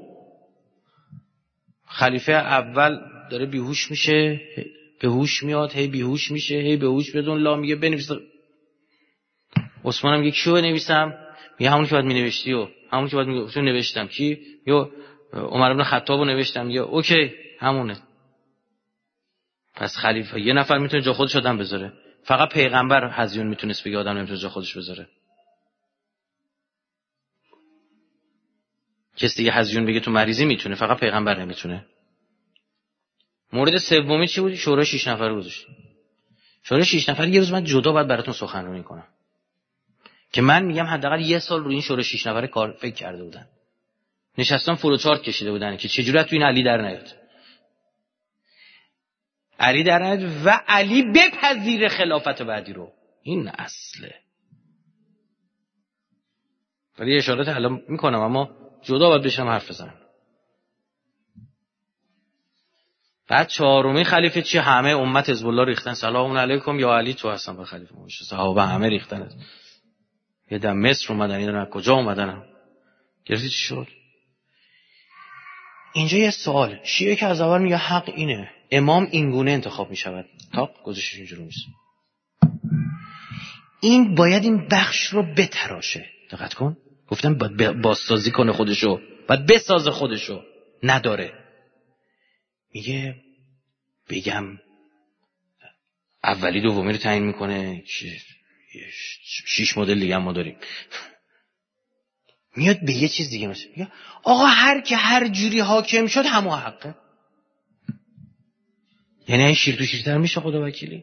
خلیفه اول داره بیهوش میشه، به هوش میاد، هی بیهوش میشه، هی به هوش بدون لا میگه بنویس. عثمان هم میگه کیو بنویسم؟ میگه همون که بعد مینوشتی و همون که بعد میگفتم نوشتم. کی؟ یا عمر بن خطاب رو نوشتم. یا اوکی همونه. پس خلیفه یه نفر میتونه جا خودش آدم بذاره، فقط پیغمبر هزیون میتونست بگه آدم نمیتونه جا خودش بذاره. کسی دیگه هزیون بگه تو مریضی میتونه، فقط پیغمبر نمیتونه. مورد سومی چی بود؟ شورای 6 نفره گذاشت. شورای 6 نفر یه روز من جدا باید براتون سخنرانی کنم که من میگم حداقل یه سال روی این شورای 6 نفره کار فکر کرده بودن، نشستن فلوچارت کشیده بودن که چجوری تو این علی در نیاد، علی در نیاد و علی بپذیره خلافت بعدی رو. این اصله. ولی اشارات الان میکنم اما جدا باید بشم حرف بزنم. بعد چهارمی خلیفه چی؟ همه امت حزب الله ریختن سلام علیکم یا علی تو هستن به خلیفه باشه. صحابه همه ریختن. یه دم مصر اومدن، اینا کجا اومدن؟ گرفتی چی شد؟ اینجا یه سوال، شیعه که از اول میگه حق اینه، امام اینگونه انتخاب میشود، تا گذاشتش اینجوری نیست. این باید این بخش رو بتراشه. دقت کن، گفتم باید بازسازی کنه خودشو، باید بسازه خودشو، نداره. میگه بگم اولی دومی رو تعیین میکنه، 6 مدل دیگه ما داریم. میاد به یه چیز دیگه میگه آقا هر که هر جوری حاکم شد همون حقه. یعنی این شیر تو شیرتر میشه خدا وکیلی.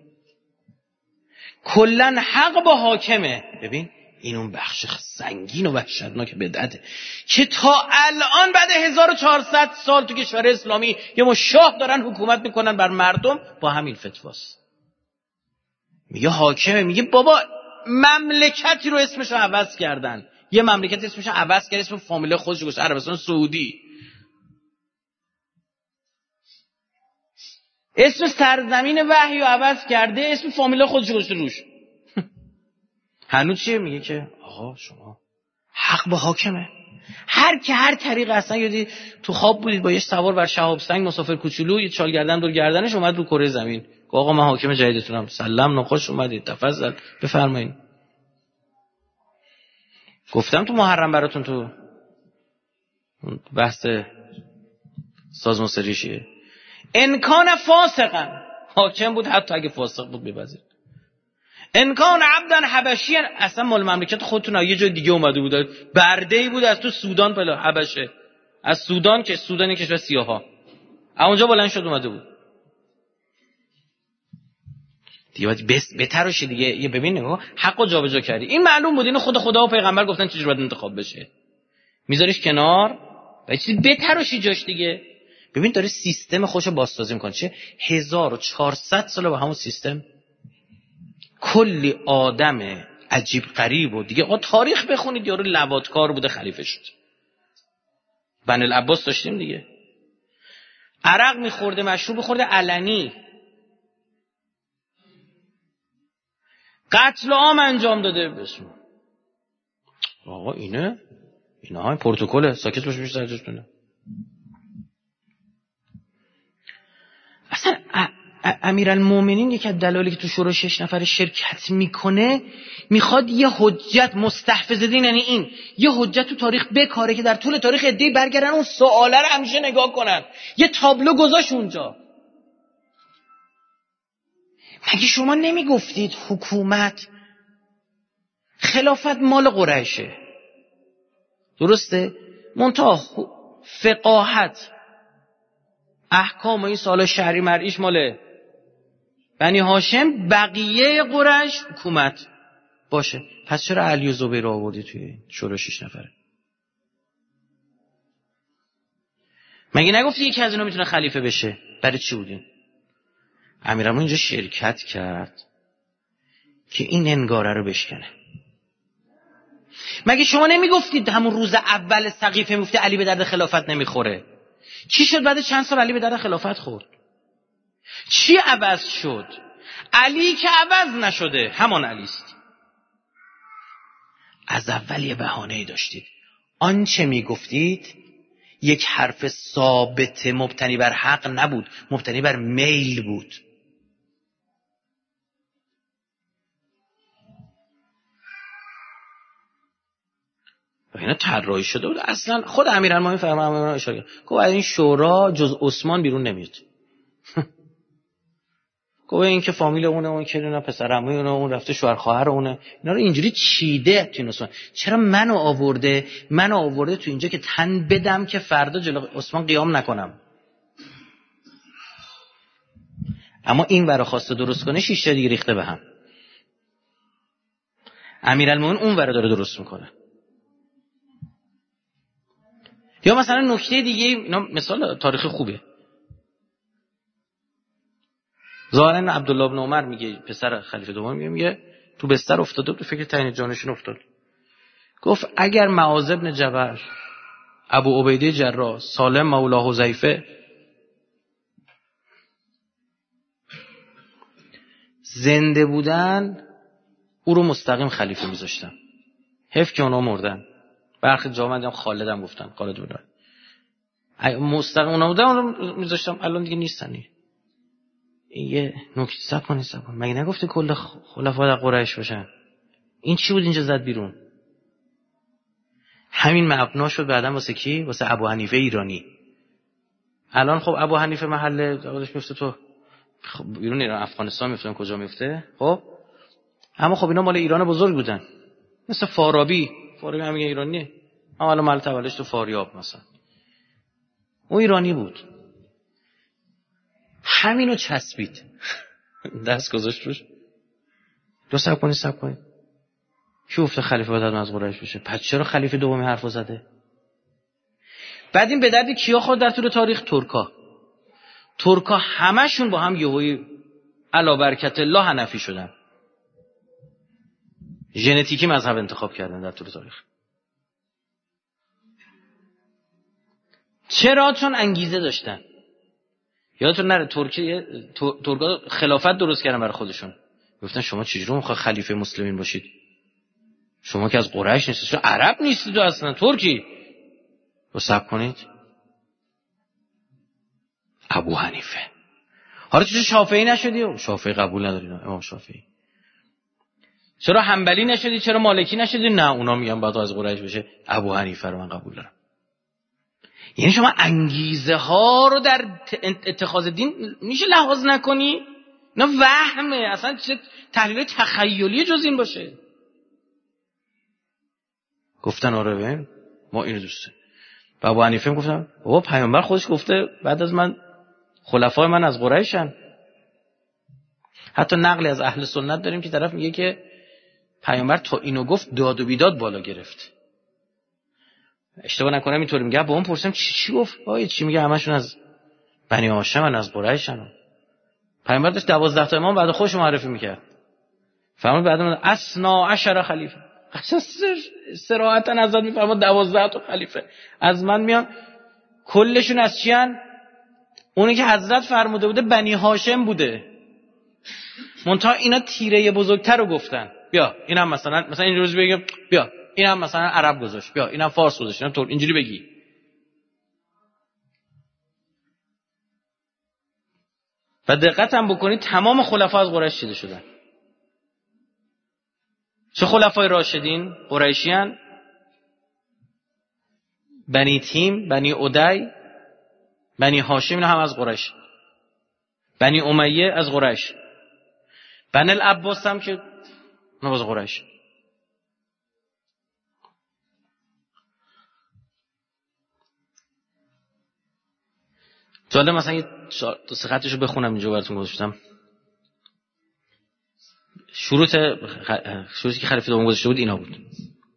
کلن حق با حاکمه. ببین این اون بخش سنگین و وحشتناک بدعته که تا الان بعد 1400 سال تو کشور اسلامی یه ما شاه دارن حکومت میکنن بر مردم با همین فتواست. میگه حاکمه، میگه بابا مملکتی رو اسمش رو عوض کردن، یه مملکت اسمش رو عوض کرد، اسم فامیله خودش رو گذاشت عربستان سعودی، اسم سرزمین وحی رو عوض کرده، اسم فامیله خودش رو گذاشته روش. هنوز چیه؟ میگه که آقا شما حق با حاکمه. هر که هر طریق اصلا یادی تو خواب بودید با یه سوار بر شهاب سنگ مسافر کوچولو یه چال گردن دور گردنش اومد رو کره زمین، آقا من حاکم جدیدتونم، سلام نخوش اومدید، تفضل بفرمایید. گفتم تو محرم براتون تو بحث سازمان سریشیه انکان فاسقا، حاکم بود حتی اگه فاسق بود بپذیر. انکان عبدن حبشی، اصلا مال مملکت خودتون یه جای دیگه اومده بود، برده‌ای بود از تو سودان پلا حبشه، از سودان که سودانی کشور سیاها اونجا بلند شد اومده بود دیگه. باید بتراشی دیگه. یه ببین نگاه حقو جابجا کردی. این معلوم بود، اینو خدا و پیغمبر گفتن چجوری باید انتخاب بشه، میذاریش کنار و یه چیزی بتراشی جاش دیگه. ببین داره سیستم خوشو بازسازی میکنه. چه 1400 سال با همون سیستم کلی آدم عجیب غریب و دیگه. تاریخ بخونید یارو لواطکار بوده خلیفه شد. بن العباس داشتیم دیگه، عرق میخورده، مشروب خورده علنی. قتل عام انجام داده. بسم آقا اینا های پروتکل ساکت باش میشه سرجشتونه. اصلا امیرالمومنین یکی از دلایلی که تو شورای 6 نفره شرکت میکنه میخواد یه حجت مستحفظ دین، یعنی این یه حجت تو تاریخ بکاره که در طول تاریخ عده‌ای برگردن اون سواله رو همیشه نگاه کنن. یه تابلو گذاشت اونجا. مگه شما نمیگفتید حکومت خلافت مال قریشه؟ درسته؟ منتها فقاهت احکام این سال شهری مرعیش مال بنی هاشم، بقیه قریش حکومت باشه. پس چرا علی و زبیر رو آوردی توی شورای 6 نفره؟ مگه نگفتی یکی از اینا میتونه خلیفه بشه؟ برای چی بودین؟ امیرالمومنین اینجا شرکت کرد که این انگاره رو بشکنه. مگه شما نمیگفتید همون روز اول سقیفه میگفتی علی به درد خلافت نمیخوره؟ چی شد بعد چند سال علی به درد خلافت خورد؟ چی عوض شد؟ علی که عوض نشده، همان علیست. از اول یه بهانه‌ای داشتید. آنچه میگفتید یک حرف ثابت مبتنی بر حق نبود، مبتنی بر میل بود. و اینا طراحی شده بود. اصلا خود امیرالمومنین فرمودن اشاره گفت این شورا جز عثمان بیرون نمیاد. گفت این که فامیل اونه، اون که اینا پسر عموی اونه، اون رفته شوهر خواهر اونه، اینا رو اینجوری چیده تو عثمان. چرا منو آورده تو اینجا که تن بدم که فردا جلوی عثمان قیام نکنم؟ اما این برا خواسته درست کنه 6 تا دیگه ریخته به هم. امیرالمومنین اون ور داره درست میکنه. یا مثلا نکته دیگه، اینا مثال تاریخی خوبه. ظاهرا عبدالله بن عمر میگه، پسر خلیفه دوم میگه تو بستر افتاده بود، فکر تعیین جانشین افتاد. گفت اگر معاذ بن جبل، ابو عبیده جراح، سالم مولا حذیفه زنده بودن او رو مستقیم خلیفه میذاشتن. حیف که اونا مردن. برخی جامعه هم خالد هم گفتن، خالد بودن مستقیم اونا بودن، اونا میذاشتم. الان دیگه نیستن. این یه نکته سب کنید. مگه نگفته کل خلفا در قریش باشن؟ این چی بود اینجا زد بیرون؟ همین مبنا شد بعدم واسه کی؟ واسه ابو حنیفه ایرانی. الان خب ابو حنیفه محله خودش میفته تو بیرون ایران، افغانستان میفته، کجا میفته؟ خب اما خب اینا مال ایران بزرگ بودن، مثل فارابی هم میگه ایرانیه، اما الان محل تولدش تو فاریاب مثلا، اون ایرانی بود. همینو چسبید دست گذاشت روش. دو سب کنید کی گفته خلیفه باید از قریش بشه؟ پس چرا خلیفه دومی حرفو زده؟ بعد این به درد کیا خورد در طول تاریخ؟ ترکا همشون با هم یهویی علا برکت الله حنفی شدن، ژنتیکی مذهب انتخاب کردن در طول تاریخ. چرا؟ چون انگیزه داشتن. یادتون نره ترکا خلافت درست کردن برای خودشون. گفتن شما چجوری میخواد خلیفه مسلمین باشید؟ شما که از قریش نیستید، شما عرب نیستید، اصلا ترکی. رو صبر کنید. ابو حنیفه. حالا چرا شافعی نشدی؟ شافعی قبول ندارید امام شافعی. چرا حنبلی نشدی؟ چرا مالکی نشدی؟ نه اونا میگن باید از قریش بشه. ابو حنیفه رو من قبول دارم. یعنی شما انگیزه ها رو در اتخاذ دین میشه لحاظ نکنی؟ نه وهمه، اصلا چه تحلیل تخیلی جز این باشه. گفتن آره ببین ما اینو دوست داریم. ابو حنیفه گفتن بابا پیامبر خودش گفته بعد از من خلفای من از قریشن. حتی نقلی از اهل سنت داریم که طرف میگه که پیامبر تا اینو گفت داد و بیداد بالا گرفت. اشتباه نکنم اینطوری میگه. با اون پرسیدم چی گفت؟ چی میگه؟ همشون از بنی هاشم از قریشن. پیامبر داشت 12 تا امام بعد خودش معرفی میکرد. فرمود بعد من اسنا عشر خلیفه. اصلا صراحتا ازاد میفرماد 12 تا خلیفه از من میان. کلشون از چی ان؟ اونی که حضرت فرموده بوده بنی هاشم بوده. منتها اینا تیره بزرگتر رو گفتن. بیا اینم مثلا این روز بگم بیا اینم مثلا عرب گذاشت، بیا اینم فارس گذاشت، اینم طور اینجوری بگی. و دقت هم بکنید تمام خلفا از قریش چیده شدن. چه خلفای راشدین؟ قریشیان، بنی تیم، بنی عدی، بنی هاشم، اینا هم از قریش. بنی امیه از قریش. بنی العباس هم که از قریش. جالب مثلا یه دو سه خطشو بخونم اینجا براتون گذاشتم. شروطی که خلیفه دوم گذاشته بود اینا بود.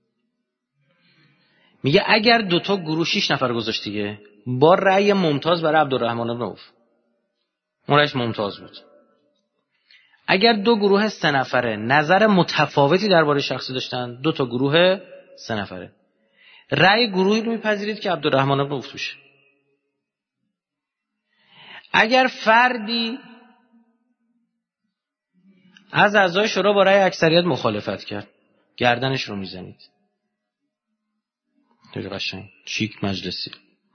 میگه اگر دوتا گروه 6 نفر گذاشت دیگه با رأی ممتاز برای عبدالرحمن بن عوف، اون رأیش ممتاز بود. اگر دو گروه 3 نفره نظر متفاوتی درباره شخصی داشتن، دو تا گروه 3 نفره رأی گروهی رو میپذیرید که عبدالرحمن بن عوف توشه. اگر فردی از اعضای شورا با رأی اکثریت مخالفت کرد، گردنش رو میزنید. خیلی قشنگ، چیک مجلسی.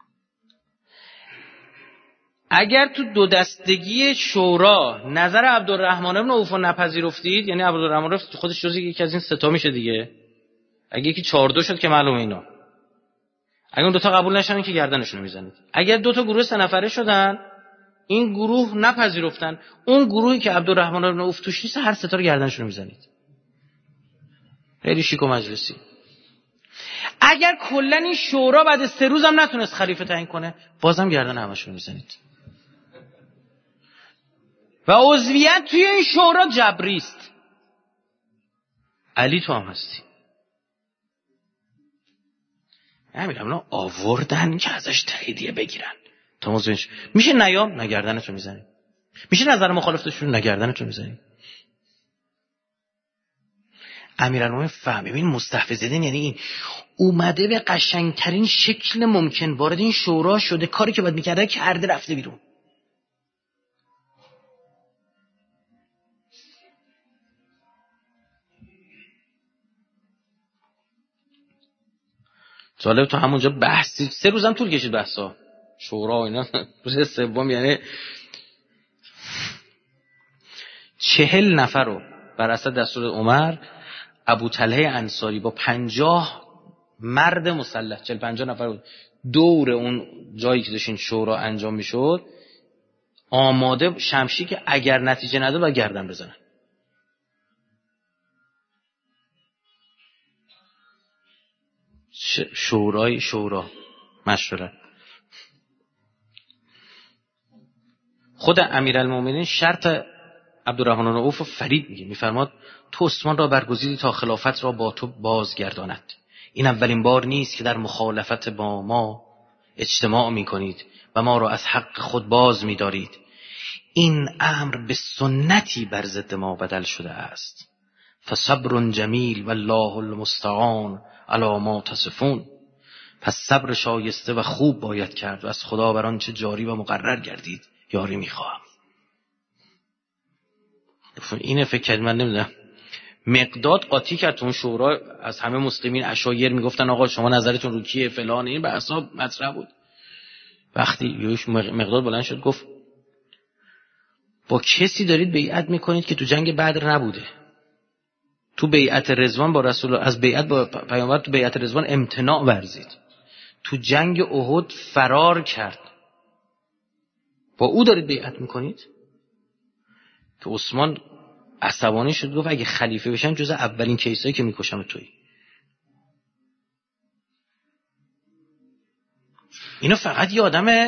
اگر تو دو دستگی شورا نظر عبدالرحمن بن عوف رو نپذیرفتید، یعنی عبدالرحمن بن عوف خودش جزء یکی از این 3 میشه دیگه. اگه یکی 4-2 شد که معلومه اینا. اگه اون 2 قبول نشدن که گردنشون رو میزنید. اگر 2 گروه 3 نفره شدن، این گروه نپذیرفتن، اون گروهی که عبدالرحمن بن عوف توش نیست هر 3 رو گردنشون رو میزنید. خیلی شیک و مجلسی. اگر کلا این شورا بعد 3 روز هم نتونست خلیفه تعیین کنه، بازم گردن همشون رو میزنید. و عضویت توی این شورا جبری است. علی تو هم هستی. همین آوردن که ازش تاییدیه بگیرن. تا موضوعش میشه نیام نگردنتو میزنی. میشه نظر مخالفتشون نگردنتو میزنی. امیرالمومنین فهم ببین مستحفظین یعنی این اومده به قشنگترین شکل ممکن وارد این شورا شده، کاری که باید میکرده کرده، رفته بیرون. جالب تو همونجا بحثی 3 روزم طول کشید بحثا شورا و اینا. روز سوم یعنی 40 نفر رو بر اساس دستور عمر ابوطلحه انصاری با 50 مرد مسلح 40-50 نفر بود دور اون جایی که داشتین شورا انجام میشد آماده شمشیر که اگر نتیجه نده باید گردن بزنن. شورا مشوره. خود امیرالمومنین شرط عبدالرحمن بن عوف فرید میگه، میفرماد تو عثمان را برگزیدی تا خلافت را با تو بازگرداند. این اولین بار نیست که در مخالفت با ما اجتماع میکنید و ما را از حق خود باز میدارید. این امر به سنتی بر ضد ما بدل شده است. فصبر جمیل والله المستعان علی ما تصفون. پس صبر شایسته و خوب باید کرد و از خدا بر آنچه جاری و مقرر گردید یاری میخواهم. اینه فکر کرد من نمیدونم مقداد قاطی کرد اون شورا از همه مسلمین اشایر میگفتن آقا شما نظرتون رو کیه فلان، این بحثا مطرح بود. وقتی یوش مقداد بلند شد گفت با کسی دارید بیعت میکنید که تو جنگ بدر نبوده، تو بیعت رضوان با رسول از بیعت با پیامبر تو بیعت رضوان امتناع ورزید، تو جنگ احد فرار کرد، با او دارید بیعت میکنید؟ که عثمان عصبانی شد گفت اگه خلیفه بشم جز اولین کیسایی که میکشم تویی. اینو فقط یه آدم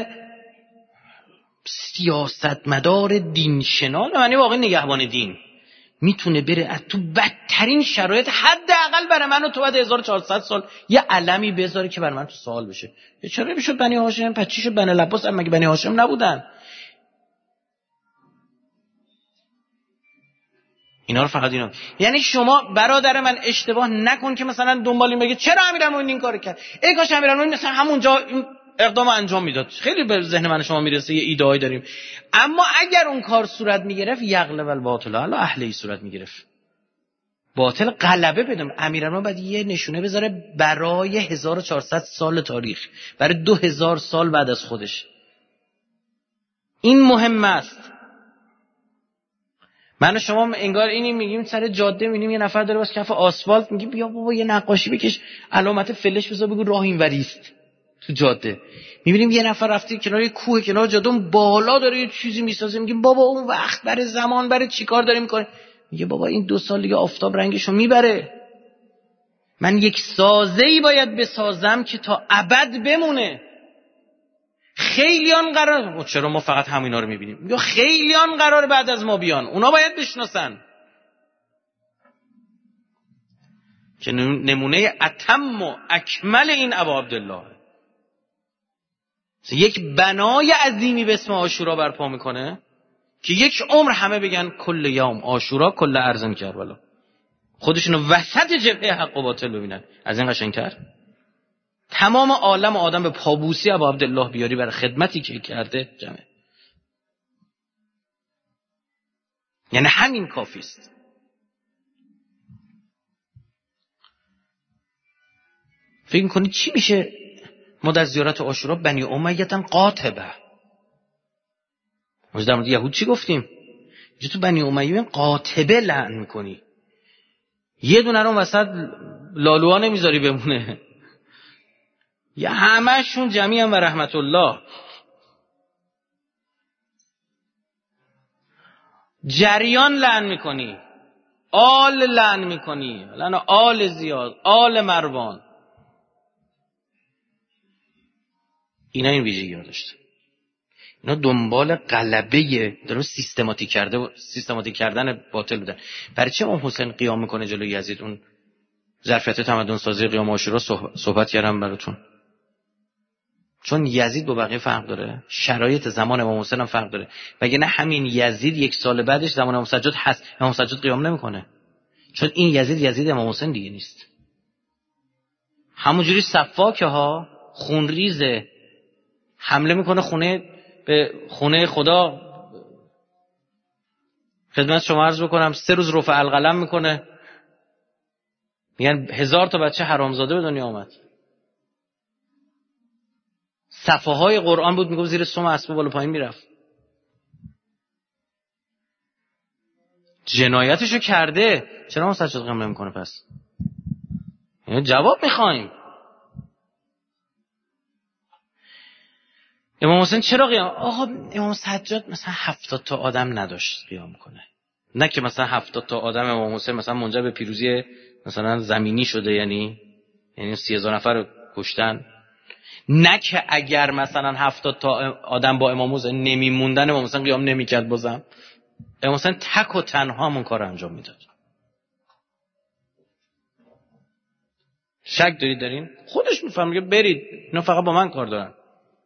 سیاستمدار دین شناس معنی واقعا نگهبان دین میتونه بره از تو بدترین شرایط حداقل برای من و تو بعد 1400 سال یه علمی بذاره که برای من تو سوال بشه. چرا بشد بنی هاشم؟ پس چی شد بنی العباس؟ مگه بنی هاشم نبودن؟ اینا رو فقط اینا. یعنی شما برادر من اشتباه نکن که مثلا دنبال این بگه چرا امیرالمومنین این کارو کرد، ای کاش امیرالمومنین مثلا همونجا اقدام انجام میداد. خیلی به ذهن من شما میرسه یه ایده‌ای داریم. اما اگر اون کار صورت میگرفت یغلب الباطل علی اهلی صورت میگرفت، باطل غلبه بدم. امیرالمومنین باید یه نشونه بذاره برای 1400 سال تاریخ، برای 2000 سال بعد از خودش. این مهم است. من و شما انگار اینی میگیم سر جاده میبینیم یه نفر داره واسه کف آسفالت، میگیم بیا بابا یه نقاشی بکش، علامت فلش بذار، بگو راه اینوری است. تو جاده میبینیم یه نفر رفته کنار کوه، کنار جاده اون بالا داره یه چیزی میسازه، میگیم بابا اون وقت برای زمان برای چیکار داره میکنه؟ میگه بابا این 2 سال دیگه آفتاب رنگشو میبره. من یک سازه‌ای باید بسازم که تا ابد بمونه. خیلیان قرار، چرا ما فقط همینا رو میبینیم؟ یا خیلیان قرار بعد از ما بیان، اونا باید بشناسن که نمونه اتم و اکمل این ابا عبدالله یک بنای عظیمی به اسم عاشورا برپا میکنه که یک عمر همه بگن کل یوم عاشورا کل ارزن کربلا، خودشونو وسط جبهه حق و باطل ببینن. از این قشنگتر تمام عالم و آدم به پابوسی ابا عبدالله بیاری برای خدمتی که کرده جمعه. یعنی همین کافی است. فکر می‌کنید چی میشه ما در زیارت عاشورا بنی امیه قاطبه؟ ما در مورد یهود چی گفتیم؟ چه تو بنی امیه قاطبه لعن میکنی، یه دونه رو وسط لالوها نمیذاری بمونه، یا همه‌شون جمیعا و رحمت الله. جریان لعن میکنی، آل لعن میکنی، لعن آل زیاد، آل مروان. اینا این ویژگی ها داشته. اینا دنبال غلبه در سیستماتیک کردن باطل بودن. برای چه امام حسین قیام میکنه جلوی یزید؟ اون ظرفیت تمدن سازی قیام عاشورا صحبت کردم براتون. چون یزید با بقیه فرق داره، شرایط زمان امام حسین هم فرق داره. وگه نه همین یزید 1 سال بعدش زمان امام سجاد هست، امام سجاد قیام نمیکنه. چون این یزید امام حسین دیگه نیست. همونجوری سفاکه ها، خونریزه، حمله میکنه به خونه خدا. خدمت شما عرض بکنم 3 روز رفع القلم میکنه، میگن 1000 تا بچه حرامزاده به دنیا آمد. صفحه های قرآن بود میگم زیر سم اسب بالا پایین میرفت. جنایتشو کرده، چرا ما سجاد قیام نمیکنه؟ پس یعنی جواب میخوایم. امام حسین چرا قیام؟ آقا امام سجاد مثلا 70 تا آدم نداشت قیام کنه، نه که مثلا 70 تا آدم امام حسین مثلا منجر به پیروزی مثلا زمینی شده، یعنی 30,000 نفر رو کشتن. نه که اگر مثلا 70 تا آدم با امام حسین نمیموندن امام حسین قیام نمیکرد. بازم امام حسین تک و تنها همون کار انجام میداد. شک دارید دارین؟ خودش میفهمه برید، اینا فقط با من کار دارن.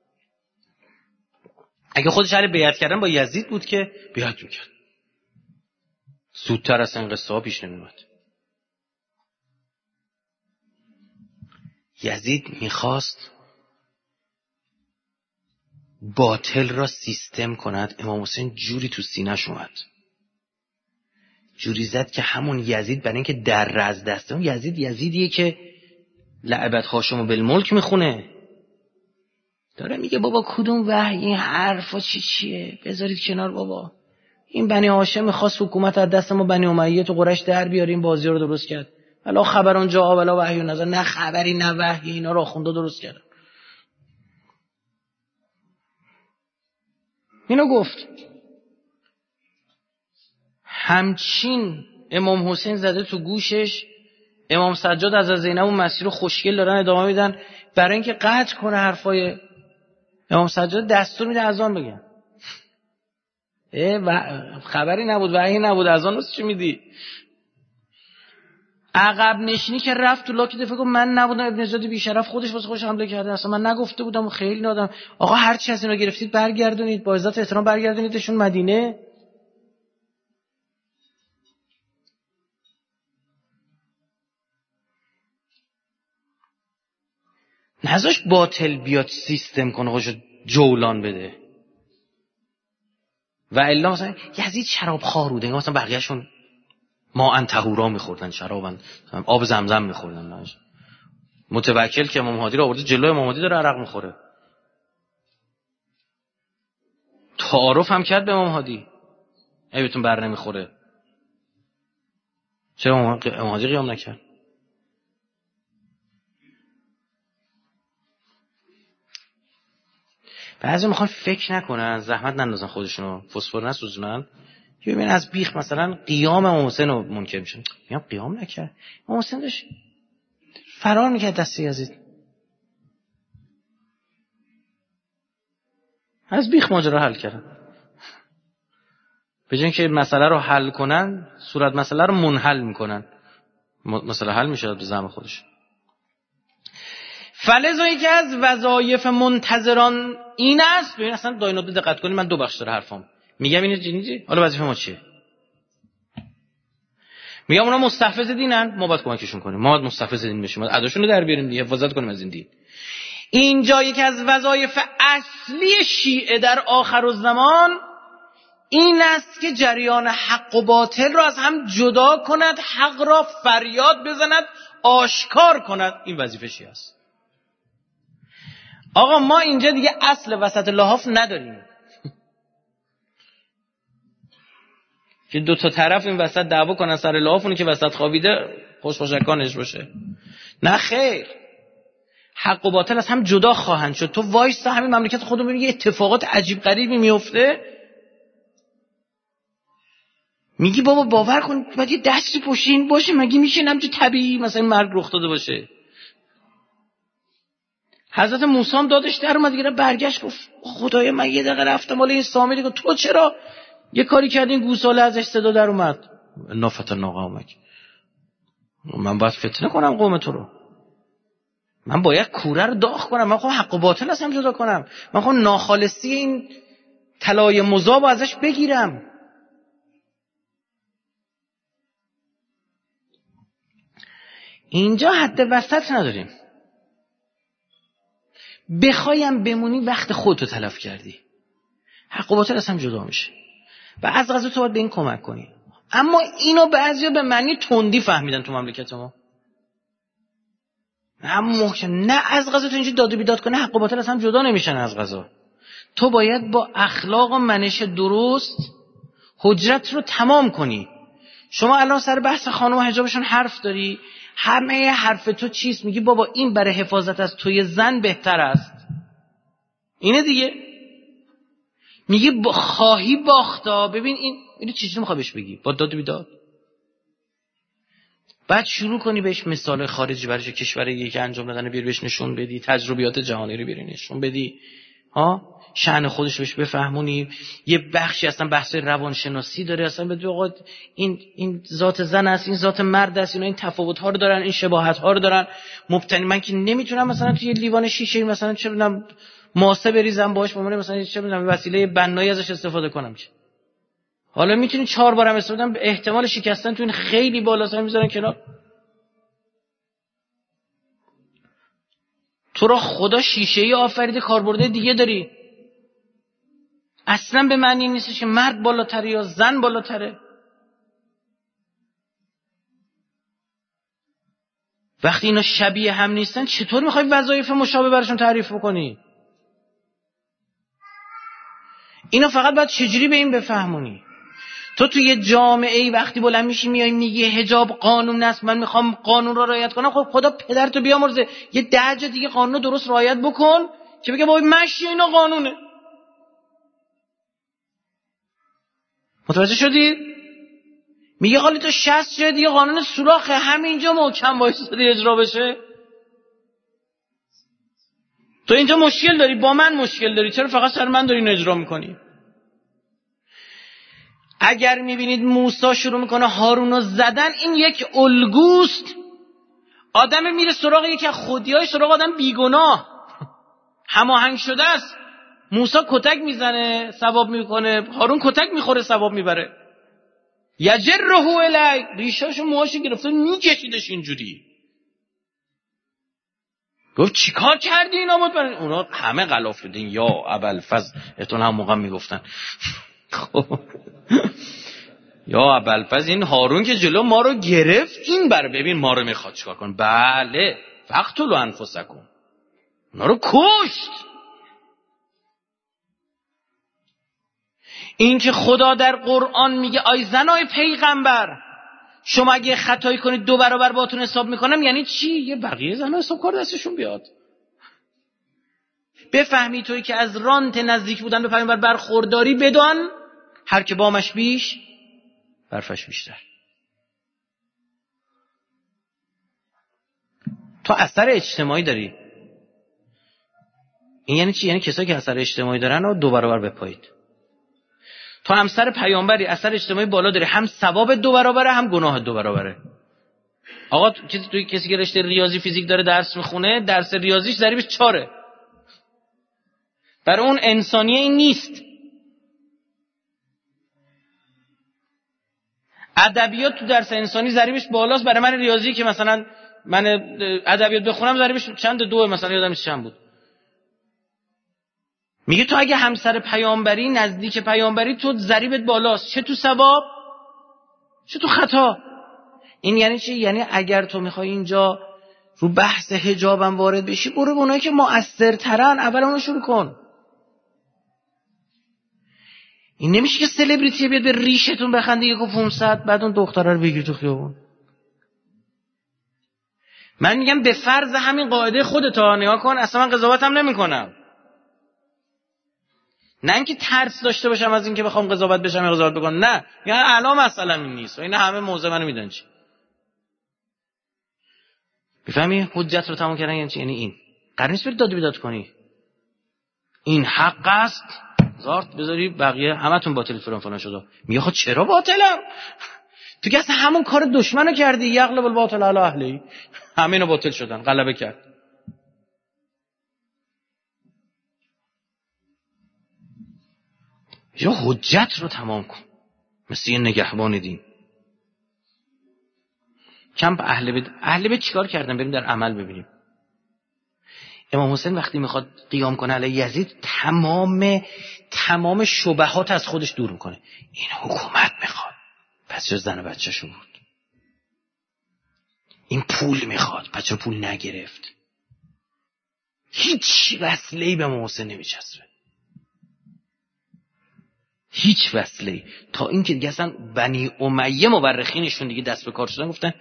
اگه خودش اهل بیعت کردن با یزید بود که بیعت میکرد، زودتر از این قصه ها پیش نمیومد. یزید میخواست باطل را سیستم کند. امام حسین جوری تو سینه‌ش اومد، جوری زد که همون یزید برای اینکه در رز دسته، اون یزیدیه که لعبت هاشم بالملک میخونه، داره میگه بابا کدوم وحی، این حرفا چیه؟ بذارید کنار بابا. این بنی هاشم میخواست حکومت از دست ما بنی امیه تو قریش در بیاره، این بازی رو درست کرد. ولا خبر اونجا ولا وحی نظر، نه خبری نه وحی، اینا رو آخونده درست کردن. اینو گفت. همچین امام حسین زده تو گوشش، امام سجاد از زینب و مسیر رو خوشگل دارن ادامه میدن. برای اینکه قطع کنه حرفای امام سجاد دستور میده اذان بگن. خبری نبود، وحی نبود، اذان واسه چی میدی؟ عقب نشینی که رفت تو لاک دفعه گفت من نبودم، ابن زیاد بیشرف خودش واسه خودش حمله کرده، اصلا من نگفته بودم. خیلی نادم. آقا هر چی از اینا گرفتید برگردونید، با عزت احترام برگردونیدشون مدینه. نه نذاش باطل بیاد سیستم کنه خودشو جولان بده. و الا مثلا یزید شراب خوار بود، انگار مثلا بقیه‌شون ماء طهورا می‌خوردن، شرابن، آب زمزم می‌خوردن. متوکل که امام هادی رو آورده جلوی امام هادی داره عرق می‌خوره. تعارف هم کرد به امام هادی، ای بهتون بر نمیخوره. چرا امام هادی قیام نکرد؟ بعضی میخوان فکر نکنن، زحمت نندازن خودشونو، فسفر نسوزونن. ببین از بیخ مثلا قیام امام حسین رو منکر میشن، میگم قیام نکرد، امام حسین داشت فرار میکرد دست یزید. از بیخ ماجرا حل کردن، به جای اینکه مسئله رو حل کنن صورت مسئله رو منحل میکنن. مسئله حل میشه به زعم خودش. فلذا یکی از وظایف منتظران این است. ببین اصلا داینات دقت کنید، من دو بخش داره حرفم. میگم اینو جنیدی، حالا وظیفه ما چیه؟ میگم اونا مستحفظ دینن، ما باید کمکشون کنیم، ما باید مستحفظ دین بشیم، ما اداشون رو در بیاریم دیگه، حفاظت کنیم از این دین. اینجا یکی از وظایف اصلی شیعه در آخرالزمان این است که جریان حق و باطل را از هم جدا کند، حق را فریاد بزند، آشکار کند. این وظیفه شیعه است. آقا ما اینجا دیگه اصل وسط لحاف نداریم که دو تا طرف این وسط دعوا کنن سر لحاف، اونی که وسط خوابیده خوشکانش باشه. نه خیر، حق و باطل از هم جدا خواهند شد. تو وایسا همین مملکت خودمون ببین یه اتفاقات عجیب غریبی میفته، میگی بابا باور کن باید یه دستی پشین باشه، مگه میشه همچه طبیعی مثلا مرگ رخ داده باشه؟ حضرت موسی هم دادش در اومد دیگه، برگشت گفت خدایا من یه دقیقه رفتم مال این سامری، گفت تو چرا یه کاری کردین گوساله ازش صدا در اومد؟ نافتنا قومک، من باید فتنه کنم قوم تو رو، من باید کوره رو داغ کنم، من خواهم حق و باطل از هم جدا کنم، من خواهم ناخالصی این طلای مذاب ازش بگیرم. اینجا حد وسط نداریم. بخوایم بمونی وقت خودتو تلف کردی، حق و باطل از هم جدا میشه و از قضا تو باید به این کمک کنی. اما اینو بعضیا به معنی تندی فهمیدن تو مملکت ما. نه از قضا تو اینجا داد و بیداد کنه حق و باطل از هم جدا نمیشن. از قضا تو باید با اخلاق و منش درست حجرت رو تمام کنی. شما الان سر بحث خانم و حجابشون حرف داری، همه حرف تو چیست؟ میگی بابا این برای حفاظت از توی زن بهتر است. اینه دیگه. میگی خواهی باختا. ببین اینو چیزی میخوای بهش بگی با داد و بیداد؟ بعد شروع کنی بهش مثال خارجی برای کشوری که انجام دادن بیاری بهش نشون بدی، تجربیات جهانی رو بیاری نشون بدی، شأن خودش بهش بفهمونی. یه بخشی اصلا بحث روانشناسی داره، اصلا بدون آقا این ذات زن است، این ذات مرد است، اینا این تفاوت ها رو دارن، این شباهت ها رو دارن. مبتنی من که نمیتونم مثلا توی لیوان شیشه مثلا چه بدونم ماسه بریزم باش، بمونه مثلا چه بدونم وسیله بنایی ازش استفاده کنم که حالا میتونی 4 بارم استفاده کنم، احتمال شکستن تو این خیلی بالاست، میذارن کنار. تو را خدا شیشه‌ای آفریده، کاربرد دیگه داری. اصلا به معنی نیستش که مرد بالاتره یا زن بالاتره. وقتی اینا شبیه هم نیستن چطور میخوای وظایف مشابه براشون تعریف بکنی؟ اینا فقط باید چجوری به این بفهمونی. تو توی جامعه‌ای وقتی بلند میشی میای میگی حجاب قانون است، من میخوام قانون رو رعایت کنم، خب خدا پدرتو بیامرزه یه 10 جا دیگه قانون رو درست رعایت بکن که بگه بابا مشی اینا قانونه. متوجه شدی؟ میگه حالا تو 60 جا دیگه قانون سوراخه، همینجا محکم وایسادی اجرا بشه. تو اینجا مشکل داری، با من مشکل داری، چرا فقط سر من داری اینو اجرا میکنی؟ اگر میبینید موسی شروع میکنه هارونو زدن، این یک الگوست. آدم میره سراغ یکی از خودیای سراغ آدم بیگناه هماهنگ شده است. موسی کتک میزنه ثواب میکنه، هارون کتک میخوره ثواب میبره. یجره الی، ریشاشو موهاشو گرفته میکشیدش اینجوری. گفت چیکار کردی اینا بود؟ اونا همه غلاف شدین یا ابوالفضل، اتون هم موقع میگفتن خب یا ابوالفضل این هارون که جلو ما رو گرفت، این بر ببین ما رو میخواد چیکار کن. بله فقتلوا انفسکم، اونا رو کشت. این که خدا در قرآن میگه آی زنای پیغمبر شما اگه خطایی کنید 2 برابر باهاتون حساب میکنم، یعنی چی؟ یه بقیه زنها حساب کار دستشون بیاد. بفهمی توی که از رانت نزدیک بودن به پیغمبر برخورداری، بدان هر که بامش بیش برفش بیشتر. تو اثر اجتماعی داری. این یعنی چی؟ یعنی کسایی که اثر اجتماعی دارن رو 2 برابر بپایید. تو همسر پیامبری اثر اجتماعی بالا داره، هم ثواب 2 برابره هم گناه 2 برابره. آقا کسی که رشته ریاضی فیزیک داره درس میخونه، درس ریاضیش ضریبش 4. برای اون انسانیه این نیست. ادبیات تو درس انسانی ضریبش بالاست، برای من ریاضی که مثلا من ادبیات بخونم ضریبش چند 2 مثلا یادم نیست چند بود. میگه تو اگه همسر پیامبری نزدیک پیامبری تو ضریبت بالاست، چه تو ثواب چه تو خطا. این یعنی چی؟ یعنی اگر تو میخوای اینجا رو بحث حجابم وارد بشی، برو به اونایی که مؤثرترن اول اونو شروع کن. این نمیشه که سلبریتی بیاد به ریشتون بخنده 1.500 بعد اون دختره رو بگیر تو خیابون. من میگم به فرض همین قاعده خودت نگاه کن، اصلا من قضاوتم نمیکنم. نه اینکه ترس داشته باشم از اینکه بخوام قضاوت بشم یا قضاوت بکنم، نه، یعنی الان مثلا این نیست و این همه موضوع منو میدونن چی. میفهمی حجت رو تمام کردن یعنی چی؟ یعنی این قرار نیست بری داد و بیداد کنی، این حق است، زارت بذاری بقیه همتون باطل فلان شده. میگه خب چرا باطلم؟ تو که اصلا همون کار دشمنو کردی، یغلب الباطل علی اهلی، همه اینا باطل شدن، غلبه کرد. یا حجت رو تمام کن، مثل یه نگهبان دین. کم به اهل بیت چیکار کردن؟ بریم در عمل ببینیم. امام حسین وقتی میخواد قیام کنه علیه یزید، تمام شبهات از خودش دور میکنه. این حکومت میخواد، پس چرا زن و بچه‌شو بود؟ این پول میخواد، پس چرا پول نگرفت؟ هیچ وسیله‌ای به امام حسین نمیچسبه، هیچ وسیله‌ای. تا اینکه دیگه اصلا بنی امیه مورخینشون دیگه دست به کار شدن، گفتن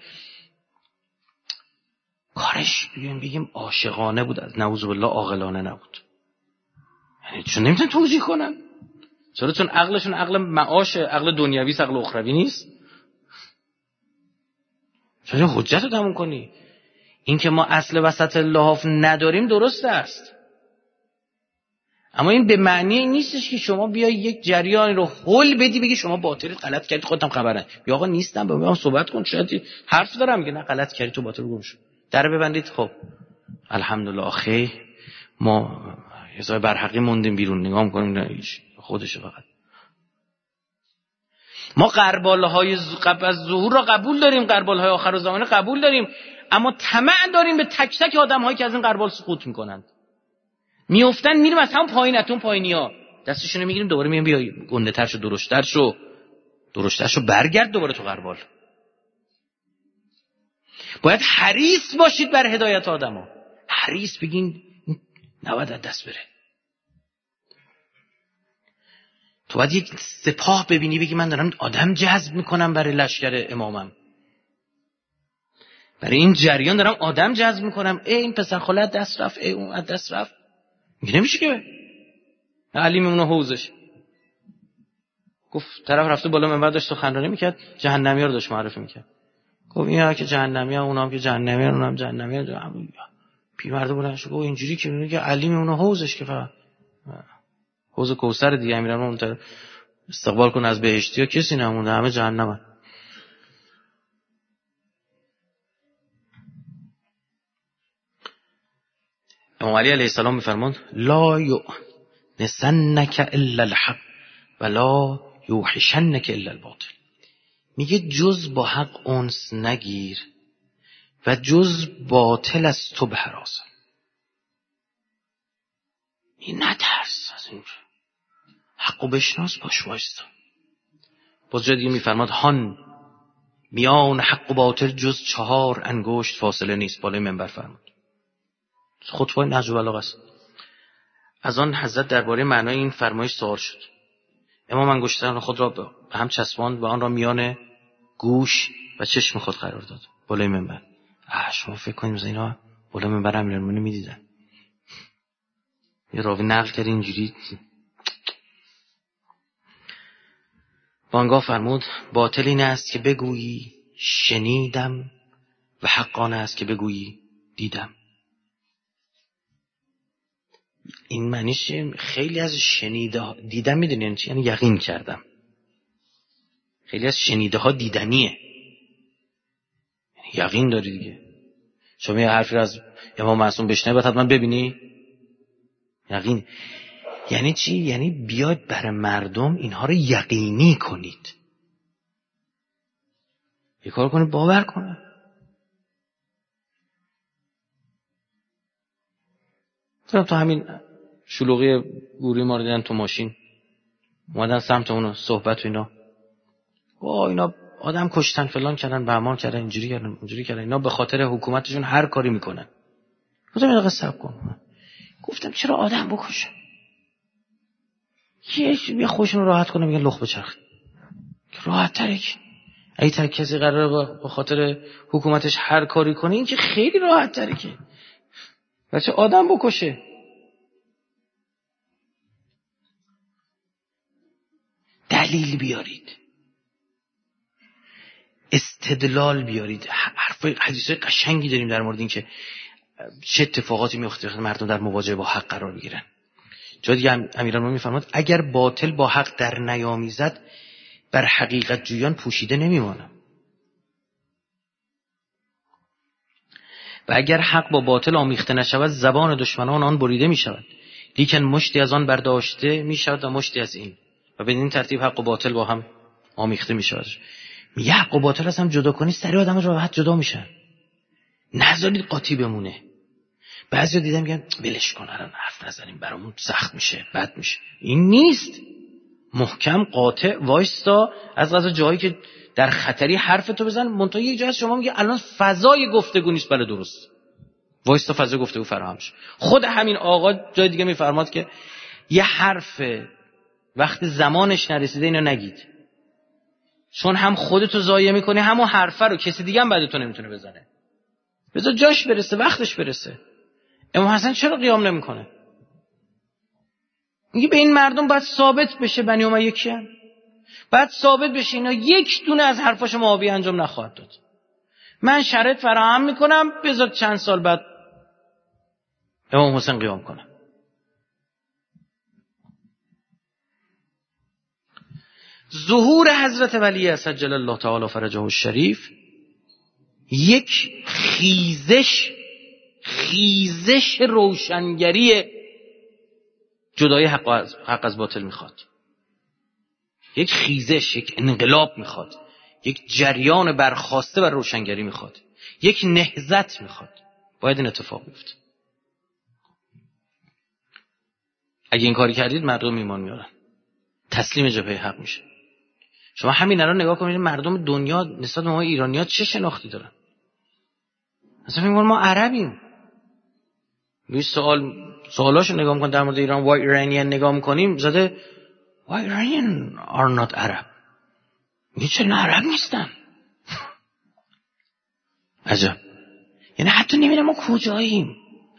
کارش بگیم عاشقانه بود، از نعوذ بالله عاقلانه نبود. یعنی چون نمیتونن توجیه کنن، چون عقلشون عقل معاش، عقل دنیوی است، عقل اخروی نیست. چون حجت رو تموم کنی. این که ما اصل وسط لحاف نداریم درست است، اما این به معنی این نیستش که شما بیای یک جریان رو حل بدی بگی شما باطل غلط کردی خودت هم خبره. یا آقا نیستم، با من صحبت کن، شاید حرف دارم میگه نه غلط کردی تو باطل گم شو، در ببندید. خب الحمدلله آخه ما یه جای برحقی موندیم بیرون، نگاه می‌کنیم نه خودشه. فقط ما غرباله‌های قبل از ظهور را قبول داریم، غربالهای آخر زمان قبول داریم، اما طمع داریم به تک تک آدم‌هایی که از این غربال سقوط می‌کنند. میافتن میریم از هم پایینتون پایینیا دستشونو میگیریم، دوباره میگیم بیا گنده‌تر شو، درشتر شو برگرد دوباره تو غربال. باید حریص باشید بر هدایت آدما، حریص بگین نباید از دست بره. تو باید یک سپاه ببینی بگی من دارم آدم جذب میکنم برای لشکر امامم، برای این جریان دارم آدم جذب میکنم. این پسر خاله از دست رفت، اون از دست رفت، میگه نمیشه که علی میمونه حوزش. گفت طرف رفته بالا منبر داشت سخنرانی میکرد، جهنمی ها رو داشت معرفی میکرد. گفت اینا که جهنمی ها، اونا هم که جهنمی ها، اونا هم جهنمی ها. پیرمرد بلند شد گفت اینجوری که میگه علی میمونه حوزش، که فقط حوض کوثر دیگه امیران اون استقبال کنه از بهشتی ها کسی نمونده، همه جهنمن. امام علی علیه السلام میفرماند لا یؤنسنک الا الحق ولا یوحشنک الا الباطل. میگه جز با حق انس نگیر و جز باطل از تو بهراسن. این نترس از این، حقو بشناس، باش وایستا. باز جا دیگه میفرماد هان میان حق و باطل جز 4 انگشت فاصله نیست. بالای منبر فرمود. خطبه نهج البلاغه است. از آن حضرت درباره معنای این فرمایش سوال شد. امام انگشتان خود را به هم چسباند و آن را میان گوش و چشم خود قرار داد بالای منبر. شما فکر کنید اینا بالای منبر امیرالمومنین میدیدن؟ یه راوی نقل کرد اینجوری. بانگاه فرمود باطل این است که بگویی شنیدم و حق آن است که بگویی دیدم. این معنیش خیلی از شنیده دیدم میدونین چی؟ یعنی یقین کردم. خیلی از شنیده ها دیدنیه، یعنی یقین داری دیگه. شما یه حرفی از امام معصوم بشنوی بعد حتما ببینی یقین. یعنی چی؟ یعنی بیاید برای مردم اینها رو یقینی کنید. یه کار کنید باور کنه. تو همین شلوغی گوری ما رو دیدن تو ماشین اومدن سمت اونو صحبت و اینا، اینا آدم کشتن فلان کردن بهمان کردن اینجوری کردن اونجوری کردن، اینا به خاطر حکومتشون هر کاری میکنن. گفتم یه دقیقه صبر کن. گفتم چرا آدم بکشن؟ یه خودشون راحت کنه میگن لخ بچرخ. راحت تره که اگه کسی قراره به خاطر حکومتش هر کاری کنه این که خیلی راحت تره که بچه آدم بکشه. دلیل بیارید، استدلال بیارید. حدیث قشنگی داریم در مورد این که چه اتفاقاتی میفته وقتی مردم در مواجهه با حق قرار میگیرن. جا دیگه امیرالمومنین میفرماد اگر باطل با حق در نیامیزد بر حقیقت جویان پوشیده نمیماند و اگر حق با باطل آمیخته نشود زبان دشمنان آن بریده میشود، لیکن مشتی از آن برداشته میشود و مشتی از این، و بدین ترتیب حق و باطل با هم آمیخته میشود. میگه حق و باطل از هم جدا کنی سریع آدم راحت جدا میشن، نذارید قاطی بمونه. بعضی دیدم میگن ولش کن الان حرف نزنیم برامون سخت میشه بد میشه. این نیست. محکم قاطع وایستا، از قضا جایی که در خطری حرف تو بزن. منتها یک جایی شما میگه الان فضای گفتگو نیست. بله درست، وایستا فضای گفتگو فراهم شه. خود همین آقا جای دیگه میفرماد که یه حرف وقتی زمانش نرسیده اینو نگید، چون هم خودتو ضایع میکنی همون حرفه رو کسی دیگه هم بعد تو نمیتونه بزنه. بذار جاش برسه، وقتش برسه. امام حسن چرا قیام نمیکنه؟ میگه به این مردم باید ثابت بشه بنی امیه کیان، باید ثابت بشه اینا یک دونه از حرفاش معاویه انجام نخواهد داد. من شرط فراهم میکنم، بذار چند سال بعد امام حسین قیام کنه. ظهور حضرت ولی عجل الله تعالی فرجه الشریف یک خیزش روشنگری جدای حق از باطل میخواد. یک خیزش، یک انقلاب میخواد، یک جریان برخاسته بر روشنگری میخواد، یک نهضت میخواد. باید این اتفاق بیفته. اگه این کاری کردید مردم ایمان میارن، تسلیم جبهه حق میشه. شما همین الان نگاه کنید مردم دنیا نسبت به ما ایرانی‌ها چه شناختی دارن. مثلا میگن ما عربیم. یه سوالاشو نگاه می‌کنیم در مورد ایران، why Iranian نگاه می‌کنیم زده why Iranian are not Arab. میگه چرا عرب نیستن؟ عجب. یعنی حتی نمی‌دونم ما کجاییم.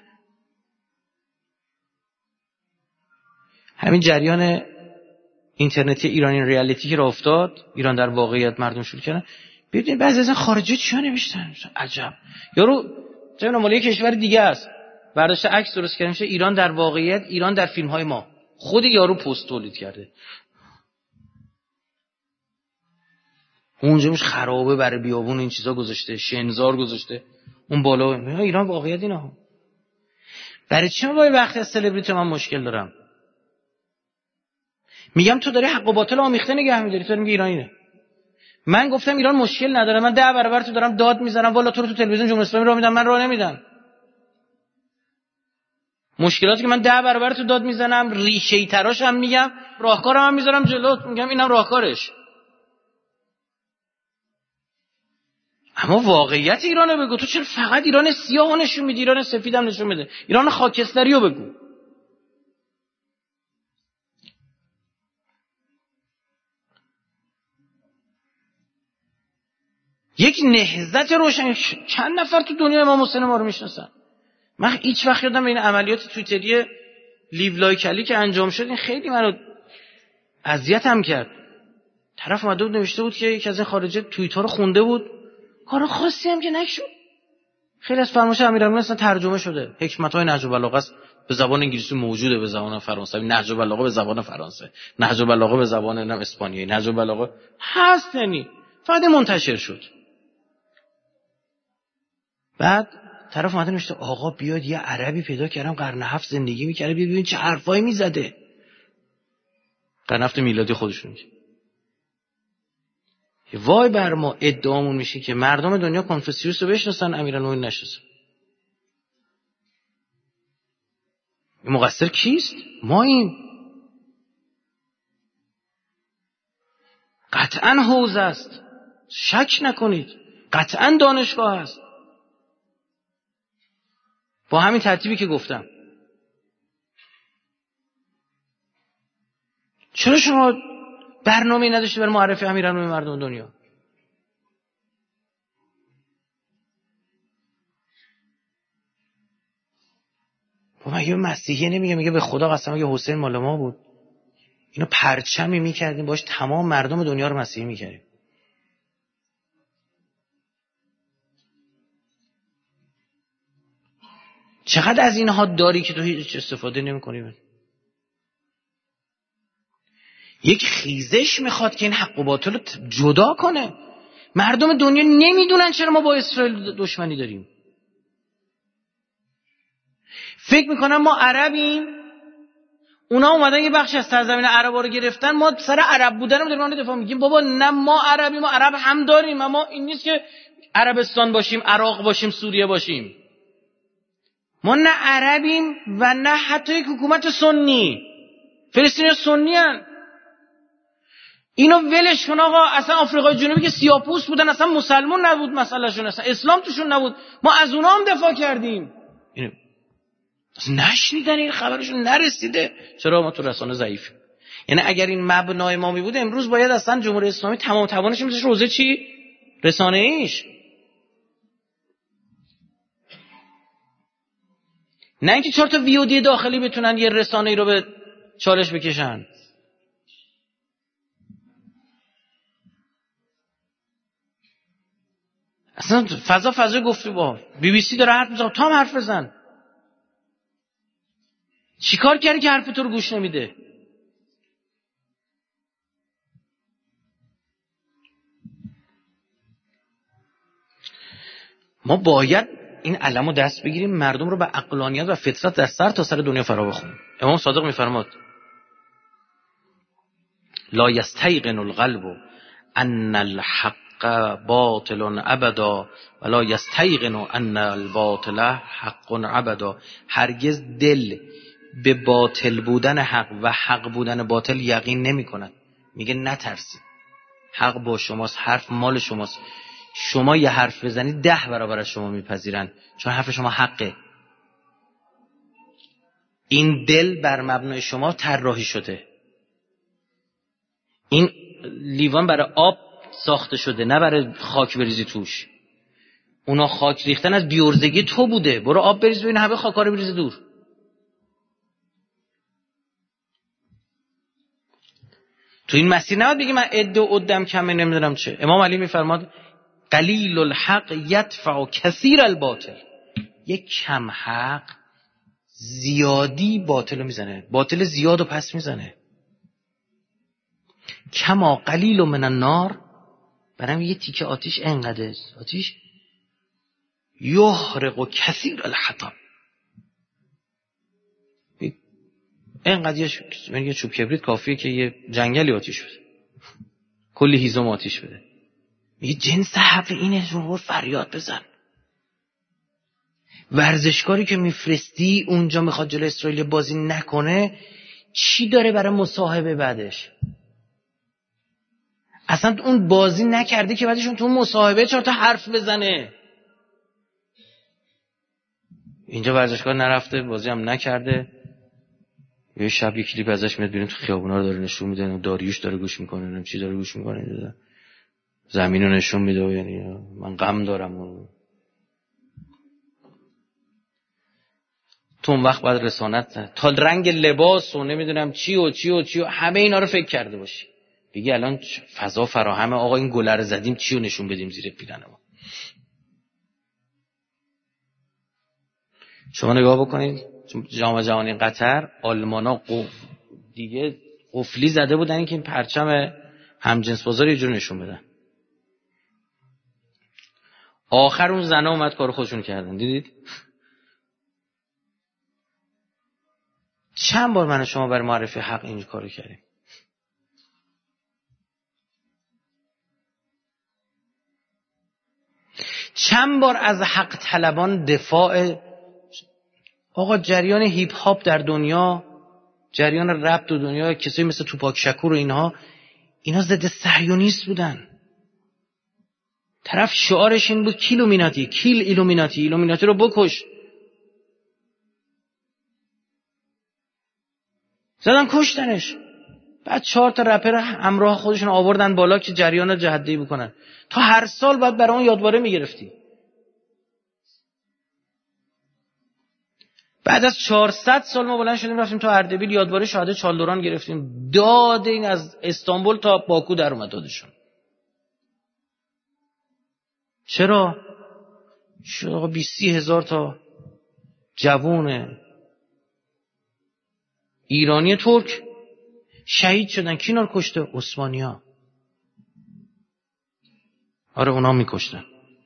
همین جریان اینترنتی ایرانی ریالیتی که راه افتاد، ایران در واقعیت مردم شروع کردن. ببینید بعضی از خارجی چیا نوشتن. عجب. یارو چه مال یک کشور دیگه است. برداشته عکس درست کرده میشه ایران در واقعیت، ایران در فیلم‌های ما. خود یارو پست تولید کرده. اونجا میش خرابه برای بیابون این چیزا گذاشته، شنزار گذاشته. اون بالا ایران واقعیت اینا. برای چی من وقتی از سلبریتی من مشکل دارم؟ میگم تو داری حق و باطل آمیخته نگه می‌داری، تو میگی ایرانیه. من گفتم ایران مشکل نداره، من 10 برابر تو دارم داد میزنم، والا تو رو تو تلویزیون جمهوری اسلامی راه میدم، من راه نمیدم. مشکلاتی که من 10 برابر تو داد میزنم، ریشه‌ای تراش هم میگم، راهکارم هم میذارم جلوت، میگم اینم راهکارش. اما واقعیت ایرانو بگو. تو چرا فقط ایران سیاهو نشون میدی؟ ایران سفیدم نشون بده. ایران خاکستریو بگو. یک نهضت روشن. چند نفر تو دنیا امام حسین ما رو میشناسن؟ من هیچ وقت یادم این عملیات توییتری لیو لایکلی که انجام شد این خیلی منو اذیتم کرد. طرف اومده بود نوشته بود که یکی از این خارجه توییت‌ها رو خونده بود، کار خاصی هم که نشد. خیلی از فرمایش امیرالمومنین اصلا ترجمه شده. حکمت‌های نهج البلاغه است، به زبان انگلیسی موجوده، به زبان فرانسوی نهج البلاغه، به زبان فرانسه نهج البلاغه، به زبان اسپانیایی نهج البلاغه هست. یعنی فقط منتشر شد. بعد طرف اومده نوشته آقا بیاد یه عربی پیدا کردم قرن 7 زندگی می‌کرده، بیاد ببین چه حرفایی میزده. قرن 7 میلادی خودشون میگه. وای بر ما ادعامون میشه که مردم دنیا کنفوسیوس رو بشناسن، امیرالمومنین نشناسن. مقصر کیست؟ ما این قطعا حوزه است، شک نکنید، قطعا دانشگاه است. با همین ترتیبی که گفتم. چرا شما برنامه‌ای نداشتی برای معرفی امیرالمومنین مردم دنیا؟ با مگه مسیحی نمیگه، میگه به خدا قسم اگه حسین مال ما بود اینو پرچمی میکردیم باش تمام مردم دنیا رو مسیحی میکردیم. چقدر از اینها داری که تو هیچ استفاده نمی‌کنی؟ یک خیزش میخواد که این حق و باطل رو جدا کنه. مردم دنیا نمیدونن چرا ما با اسرائیل دشمنی داریم. فکر میکنن ما عربیم، اونا اومدن یه بخش از سرزمین عربا رو گرفتن، ما سر عرب بودنمون داریم اون دفاع میگیم. بابا نه، ما عربیم، ما عرب هم داریم، اما این نیست که عربستان باشیم، عراق باشیم، سوریه باشیم. ما نه عربیم و نه حتی یک حکومت سنی. فلسطینی‌ها سنی هن. اینو ولش کن آقا. اصلا آفریقای جنوبی که سیاه‌پوست بودن اصلا مسلمان نبود، مسئلهشون اصلا اسلام توشون نبود، ما از اونها هم دفاع کردیم. اینو نشنیدن، این خبرشون نرسیده. چرا ما تو رسانه ضعیفیم؟ یعنی اگر این مبنای ما می بود امروز باید اصلا جمهوری اسلامی تمام توانش میذاشت روزه چی؟ رسانه ایش. نه اینکه 4 تا ویودی داخلی بتونن یه رسانه‌ای رو به چالش بکشن. اصلا فضای گفتگو. BBC داره حرف میزنه، تو هم حرف بزن. چیکار کردی که حرف تو رو گوش نمیده؟ ما باید این علمو دست بگیریم، مردم رو به عقلانیت و فطرت در سر تا سر دنیا فرا بخونیم. امام صادق میفرماد لا یستیقن القلب ان الحق باطل ابدا ولا یستیقن ان الباطل حق ابدا. هرگز دل به باطل بودن حق و حق بودن باطل یقین نمی کند. میگه نترسید، حق با شماست، حرف مال شماست. شما یه حرف بزنید 10 برابر از شما میپذیرن، چون حرف شما حقه. این دل بر مبنای شما طراحی شده. این لیوان برای آب ساخته شده، نه برای خاک بریزی توش. اونا خاک ریختن از بیورزگی تو بوده. برو آب بریز ببین همه خاکا رو بریزه دور. تو این مسیر نباید بگی من عده و عدم کمه نمیدونم چه. امام علی میفرماد قلیل الحق یدفع کثیر الباطل. یک کم حق زیادی باطل رو میزنه، باطل زیاد رو پس میزنه. کما قلیل من النار، برام یه تیکه آتیش انقدر آتیش یحرق کثیر الحطب. اینقدر یه چوب کبریت کافیه که یه جنگلی آتیش بده، کلی هیزم آتیش بده. میگه جنس حق اینه، رو فریاد بزن. ورزشکاری که میفرستی اونجا میخواد جلوی اسرائیل بازی نکنه، چی داره برای مصاحبه بعدش؟ اصلا اون بازی نکرده که بعدش اون تو مصاحبه 4 تا حرف بزنه. اینجا ورزشکار نرفته، بازی هم نکرده، یه شب یک کلیپ ازش میاد بیرون تو خیابونا رو داره نشون میده، داریوش داره گوش میکنه، نمیدونم چی داره گوش میکنه، زمین رو نشون میده. یعنی من غم دارم. تو اون وقت بعد رسانت تا رنگ لباس و نمیدونم چی و چی و چی و همه اینا رو فکر کرده باشی، بگی الان فضا فراهمه، آقا این گله رو زدیم، چی رو نشون بدیم زیر پیرن ما. شما نگاه بکنید جام جهانی قطر، آلمانا دیگه قفلی زده بودن که این پرچم همجنس بازار یه جور نشون بدن. آخر اون زنه اومد کار خودشون کردن. دیدید چند بار من و شما برای معرفی حق این کارو کردیم؟ چند بار از حق طلبان دفاع. آقا جریان هیپ هاپ در دنیا، جریان رپ در دنیا، کسایی مثل توپاک شکور و اینا ضد صهیونیست بودن. طرف شعارش این بود کیلومیناتی، کیل ایلومیناتی، ایلومیناتی رو بکش. زدن کشتنش. بعد 4 تا رپر همراه خودشون آوردن بالا که جریان جهادی بکنن. تا هر سال باید برای اون یادواره میگرفتی. بعد از 400 سال ما بلند شدیم رفتیم تا اردبیل یادواره شهادت چالدوران گرفتیم. داد این از استانبول تا باکو در اومد دادشون. چرا؟ شد 20-30 هزار تا جوون ایرانی ترک شهید شدن. کی اینا رو کشته؟ عثمانی‌ها. آره اونا میکشتن.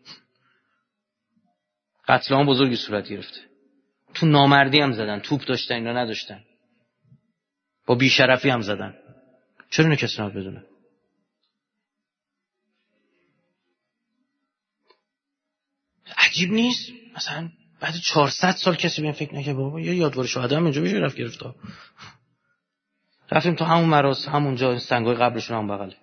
قتل عام بزرگی صورت گرفته. تو نامردی هم زدن، توپ داشتن اینا نداشتن، با بیشرفی هم زدن. چرا اینو کسی نباید بدونه؟ عجیب نیست؟ مثلا بعد 400 سال کسی به این فکر نکنه بابا یه یادواره شهدا هم اینجا بشه رفت گرفتا. رفتیم تو همون مراسم، همونجا سنگای قبرشون هم بغله.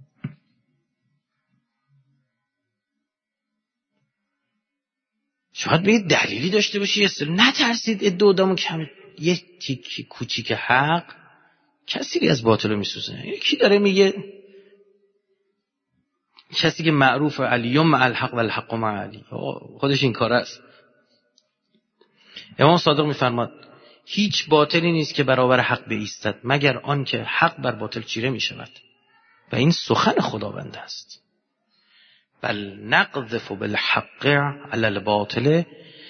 شاید به دلیلی داشته باشی، نترسید ادعادامون کمه. یه تیک کوچیک حق کسی از باطل رو میسوزه. یکی داره میگه کسی که معروف علیوم مع الحق و الحق مع علی، خودش این کار است. امام صادق میفرماد هیچ باطلی نیست که برابر حق بایستد مگر آن که حق بر باطل چیره میشود و این سخن خداوند است. بل نقذف بالحق علی الباطل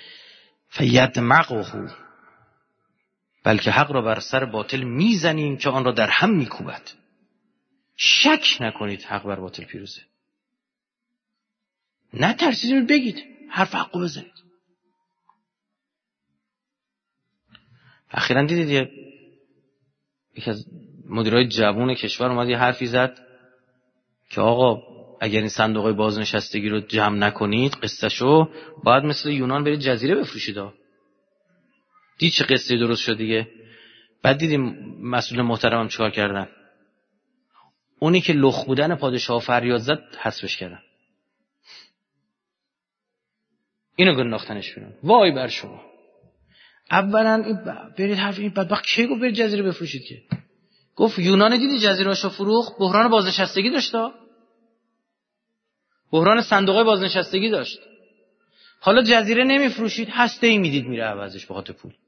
فیدمغه، بلکه حق را بر سر باطل میزنیم که آن را در هم میکوبد. شک نکنید حق بر باطل پیروزه. نترسید بگید، حرف حقو بزنید. اخیراً دیدید یکی از مدیرای جوان کشور اومد یه حرفی زد که آقا اگر این صندوقای بازنشستگی رو جمع نکنید قصهشو باید مثل یونان برید جزیره بفروشید. دید چه قصه درست شد دیگه. بعد دیدیم مسئول محترمم چیکار کردن؟ اونی که لخ بودن پادشاه فریاد زد حذفش کردن. اینو گنداختنش بیرون. وای بر شما. اولا برید حرف این بدبخت کی گفت برید جزیره بفروشید؟ که گفت یونان دیدی جزیره‌اشو فروخت، بحران بازنشستگی داشت، بحران صندوقای بازنشستگی داشت. حالا جزیره نمیفروشید، هسته‌ای میدید میره عوضش به خاطر پول.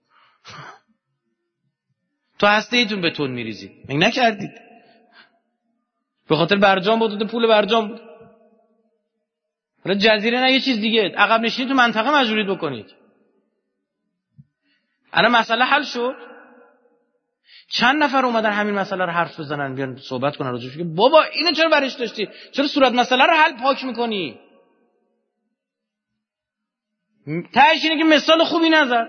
تو هسته‌ایتون بتون میریزید، مگه نکردید؟ به خاطر برجام بود، پول برجام بود. حالا جزیره نه یه چیز دیگه، عقب نشینی تو منطقه مجبورید بکنید. الان مسئله حل شد. چند نفر اومدن همین مسئله رو حرف بزنن، بیان صحبت کنن راجعش. بابا اینو چرا برش داشتی؟ چرا صورت مسئله رو حل پاک میکنی؟ تهش اینه که مثال خوبی نزد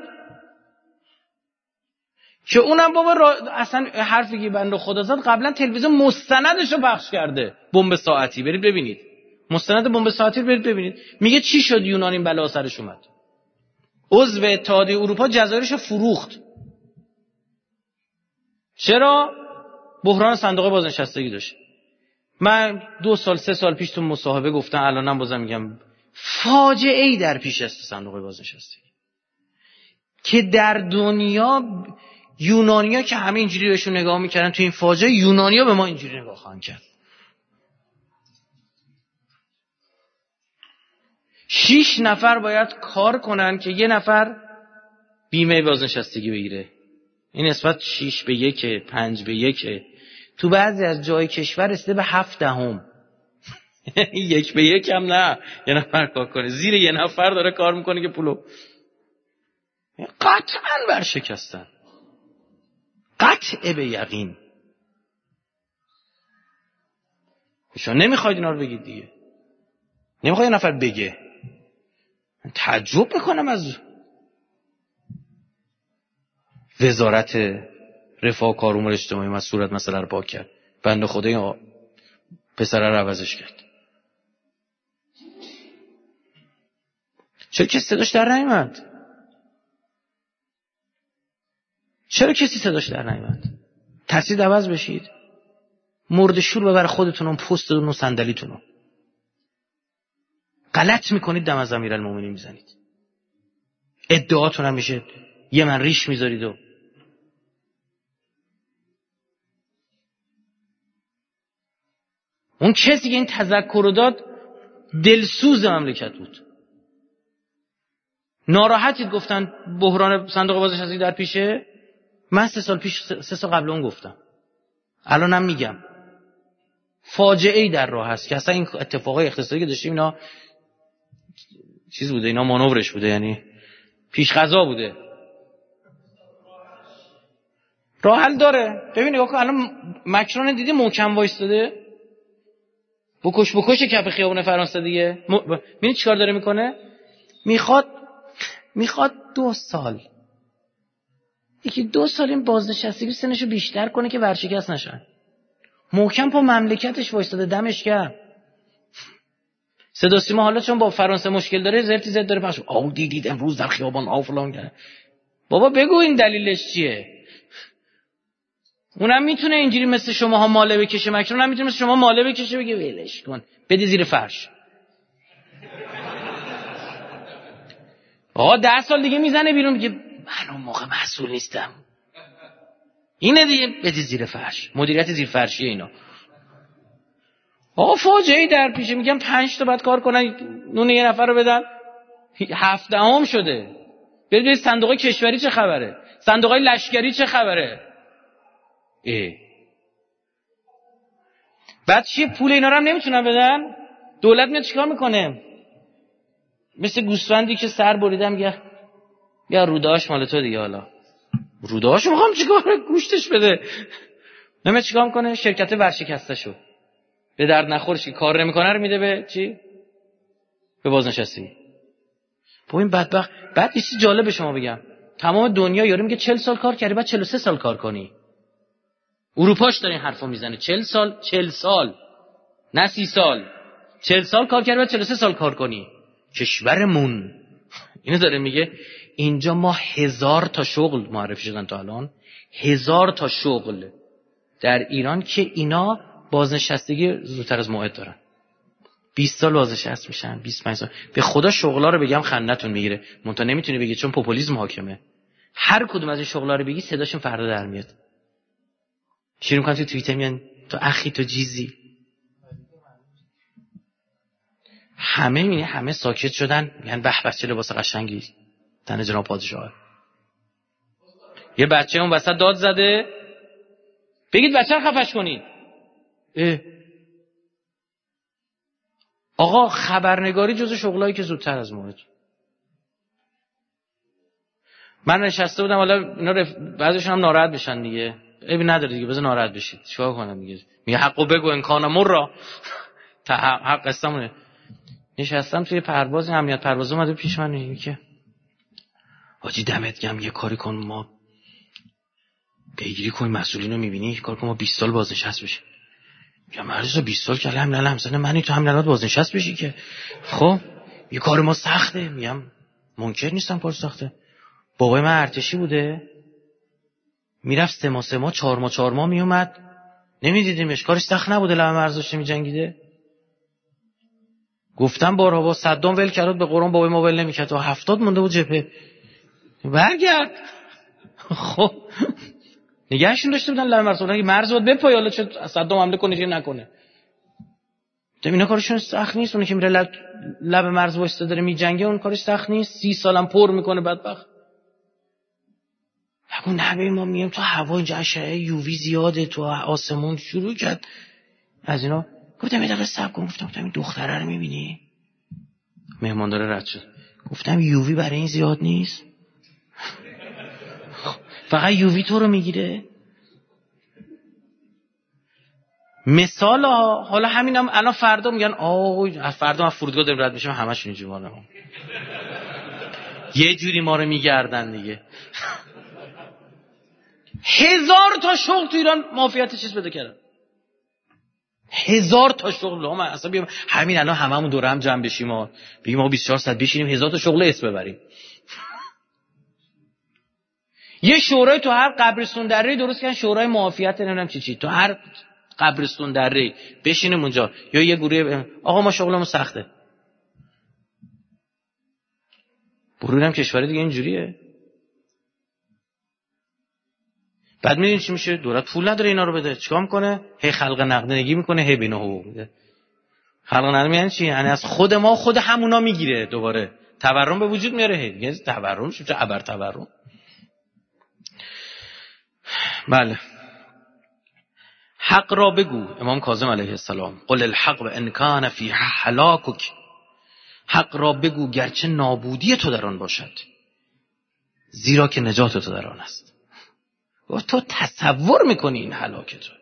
که اونم بابا اصلا حرفی که بنده خدا زد قبلا تلویزیون مستندشو پخش کرده. بمب ساعتی برید ببینید، مستند بمب ساعتی رو برید ببینید. میگه چی شد یونان این بلا سرش اومد. عضو اتحادیه اروپا جزایرشو فروخت. چرا؟ بحران صندوق بازنشستگی داشت. من 2 سال 3 سال پیش تو مصاحبه گفتم، الانم بازم میگم، فاجعه ای در پیش است صندوق بازنشستگی که در دنیا یونانیا که همه اینجوری بهشون نگاه میکردن، تو این فاجعه یونانیا به ما اینجوری نگاه خواهند کرد. 6 نفر باید کار کنن که 1 نفر بیمه بازنشستگی بگیره. این نسبت 6 به 1، 5 به 1. تو بعضی از جای کشور رسیده به 7/10. 1 به 1 هم نه، 1 نفر کار کنه، زیر 1 نفر داره کار میکنه که پولو قطعاً برشکستن، قطع به یقین. شما نمیخواید اینا رو بگید دیگه، نمیخواید 1 نفر بگه. من تعجب میکنم از وزارت رفاه کار امور اجتماعی مسئولیت مسئله رو پاک کرد، بنده خدا این پسره رو عوضش کرد. چرا کسی صداش در نیامد؟ چرا کسی صداش در نیامد؟ ترسید عوض بشید؟ مرد شور ببر خودتون اون پستتون و صندلیتون رو. غلط میکنید، دم از امیرالمومنین میزنید. ادعاتون هم میشه یه من ریش میذارید و اون کسی که این تذکر رو داد دلسوز مملکت بود. ناراحتید گفتن بحران صندوق بازنشستگی در پیشه. من 3 سال پیش 3 سال قبل اون گفتم، الانم میگم فاجعه ای در راه هست که اصلا این اتفاقای اقتصادی که داشتیم اینا چیز بوده، اینا مانورش بوده، یعنی پیش قضا بوده. راه حل داره. ببین نگاه کن، الان مکرون دیدی محکم وایستاده، بکش کف خیابون فرانسه دیگه. ببین چیکار داره میکنه؟ میخواد 2 سال، یکی 2 سال این بازنشستگی سنشو بیشتر کنه که ورشکست نشن. محکم پا مملکتش وایستاده، دمش گرم. صدا سیما حالا چون با فرانسه مشکل داره زرتی زرت داره پخش. دیدید امروز در خیابان فلان کرد. بابا بگو این دلیلش چیه؟ اونم میتونه اینجوری مثل شماها ماله بکشه، مکرون هم میتونه مثل شما ماله بکشه، بگه ولش کن بده زیر فرش. 10 سال دیگه میزنه بیرون میگه من اون موقع مسئول نیستم. اینه دیگه، بده زیر فرش. مدیریت زیر فرشیه اینا. فاجعه‌ای در پیشه. میگم 5 تا بعد کار کنن، نون 1 نفر رو بدن. 7/10 شده. برید صندوق کشوری چه خبره؟ صندوقای لشکری چه خبره؟ بعد چیه؟ پول اینا رو هم نمیتونن بدن. دولت میاد چیکار میکنه؟ مثل گوسفندی که سر بریده میگه یا روداش مال تو دیگه، حالا روداشو میخوام چیکار، گوشتش بده. نمیاد چیکار میکنه؟ شرکت ورشکسته شو به درد نخورش که کار نمیکنه رو میده به چی؟ به بازنشستگی. این بدبخت. بعد یه چیز جالب به شما بگم، تمام دنیا یارو میگه 40 سال کار کردی بعد 43 سال کار کنی. اروپاش داره این حرفو میزنه 40 سال نه 30 سال، 40 سال کار کردی بعد 43 سال کار کنی. کشورمون اینو داره میگه. اینجا ما 1000 تا شغل معرفی شدن تا الان، 1000 تا شغل در ایران که اینا بازنشستگی زودتر از موعد دارن. 20 سال بازنشسته میشن، 25 سال. به خدا شغلا رو بگم خندتون میگیره، منتها نمیتونی بگی چون پوپولیسم حاکمه. هر کدوم از این شغلا رو بگی صداشون فردا در میاد. شروع میکنن تو توییتر میان تو اخی تو جیزی. همه ساکت شدن، میگن به به چه لباس قشنگی تن جناب پادشاه. یه بچه اون وسط داد زده، بگید بچه رو خفش کنید. آقا خبرنگاری جزو شغلایی که زودتر از موعد. من نشسته بودم، حالا اینا بعضیشون هم ناراحت بشن دیگه، عیبی نداره دیگه، بذار ناراحت بشید چیکار کنم دیگه. میگه حقو بگو امکان مرا تا حق استمونه. نشستم توی پرواز امنیت پرواز اومده پیش من میگه که حاجی دمت گرم یه کاری کن، ما پیگیری کنیم مسئولین رو میبینی، کار کن ما 20 سال بازنشست بشیم. میگم مرزا 20 سال که همزنه منی تو همین الان بازنشست بشی که خب یه کار ما سخته. میگم منکر نیستم کار سخته. بابای من ارتشی بوده، میرفت 3 ماه 4 ماه میومد، نمیدیدیمش، کارش سخت نبوده، لب مرز داشته میجنگیده. گفتم بارها با صدام ول کرد به قرآن، بابای ما ول نمیکرد و 70 مونده بود جبهه. برگرد. خب نگهشون داشته بودن لب مرز، اگه مرز بود بپای، حالا چه صدام حمله کنه چه نکنه. اینا کارشون سخت نیست. اون که میره لب مرز واسه داره میجنگه، اون کارش سخت نیست. 30 سالم پر میکنه بدبخت. اون نبی ما میگیم تو هوا اینجا اشعه یووی زیاده، تو آسمون شروع کرد از اینا. گفتم یه دقیقه صبر کن. گفتم این دختره رو میبینی؟ مهمان داره رد شد. گفتم یووی برای این زیاد نیست؟ فقط یووی تو رو میگیره؟ مثال حالا همینم الان فردا میگن آه فردا ما فرودگاه داریم رد میشیم همشون اینجوری ما رو یه جوری ما رو میگردن دیگه. 1000 تا شغل تو ایران معافیت چیز بده کردن. 1000 تا شغل. ما اصلا بیام همین الان هممون دور هم جمع بشیم ما بگیم ما 24 ساعت بشینیم 1000 تا شغل اسم ببریم. یه شورای تو هر قبرستون دره درست کردن، شورای معافیت نمیدونم چی تو هر قبرستون دره بشینیم اونجا، یا یه گروه آقا ما شغلمون سخته. برونم کشور دیگه اینجوریه. بعد میدونی چی میشه؟ دولت پول نداره اینا رو بده، چیکار میکنه؟ هی خلق نقدینگی میکنه، هی بینه حقوق میده. خلق نقدینگی یعنی چی؟ یعنی از خود ما خود همونا میگیره، دوباره تورم به وجود میاره. هی میگه تورم چه ابر تورم. بله. حق را بگو. امام کاظم علیه السلام قل الحق و ان کان فی هلاکک. حق را بگو گرچه نابودی تو در آن باشد، زیرا که نجات تو در آن است. و تو تصور میکنی این هلاک تو،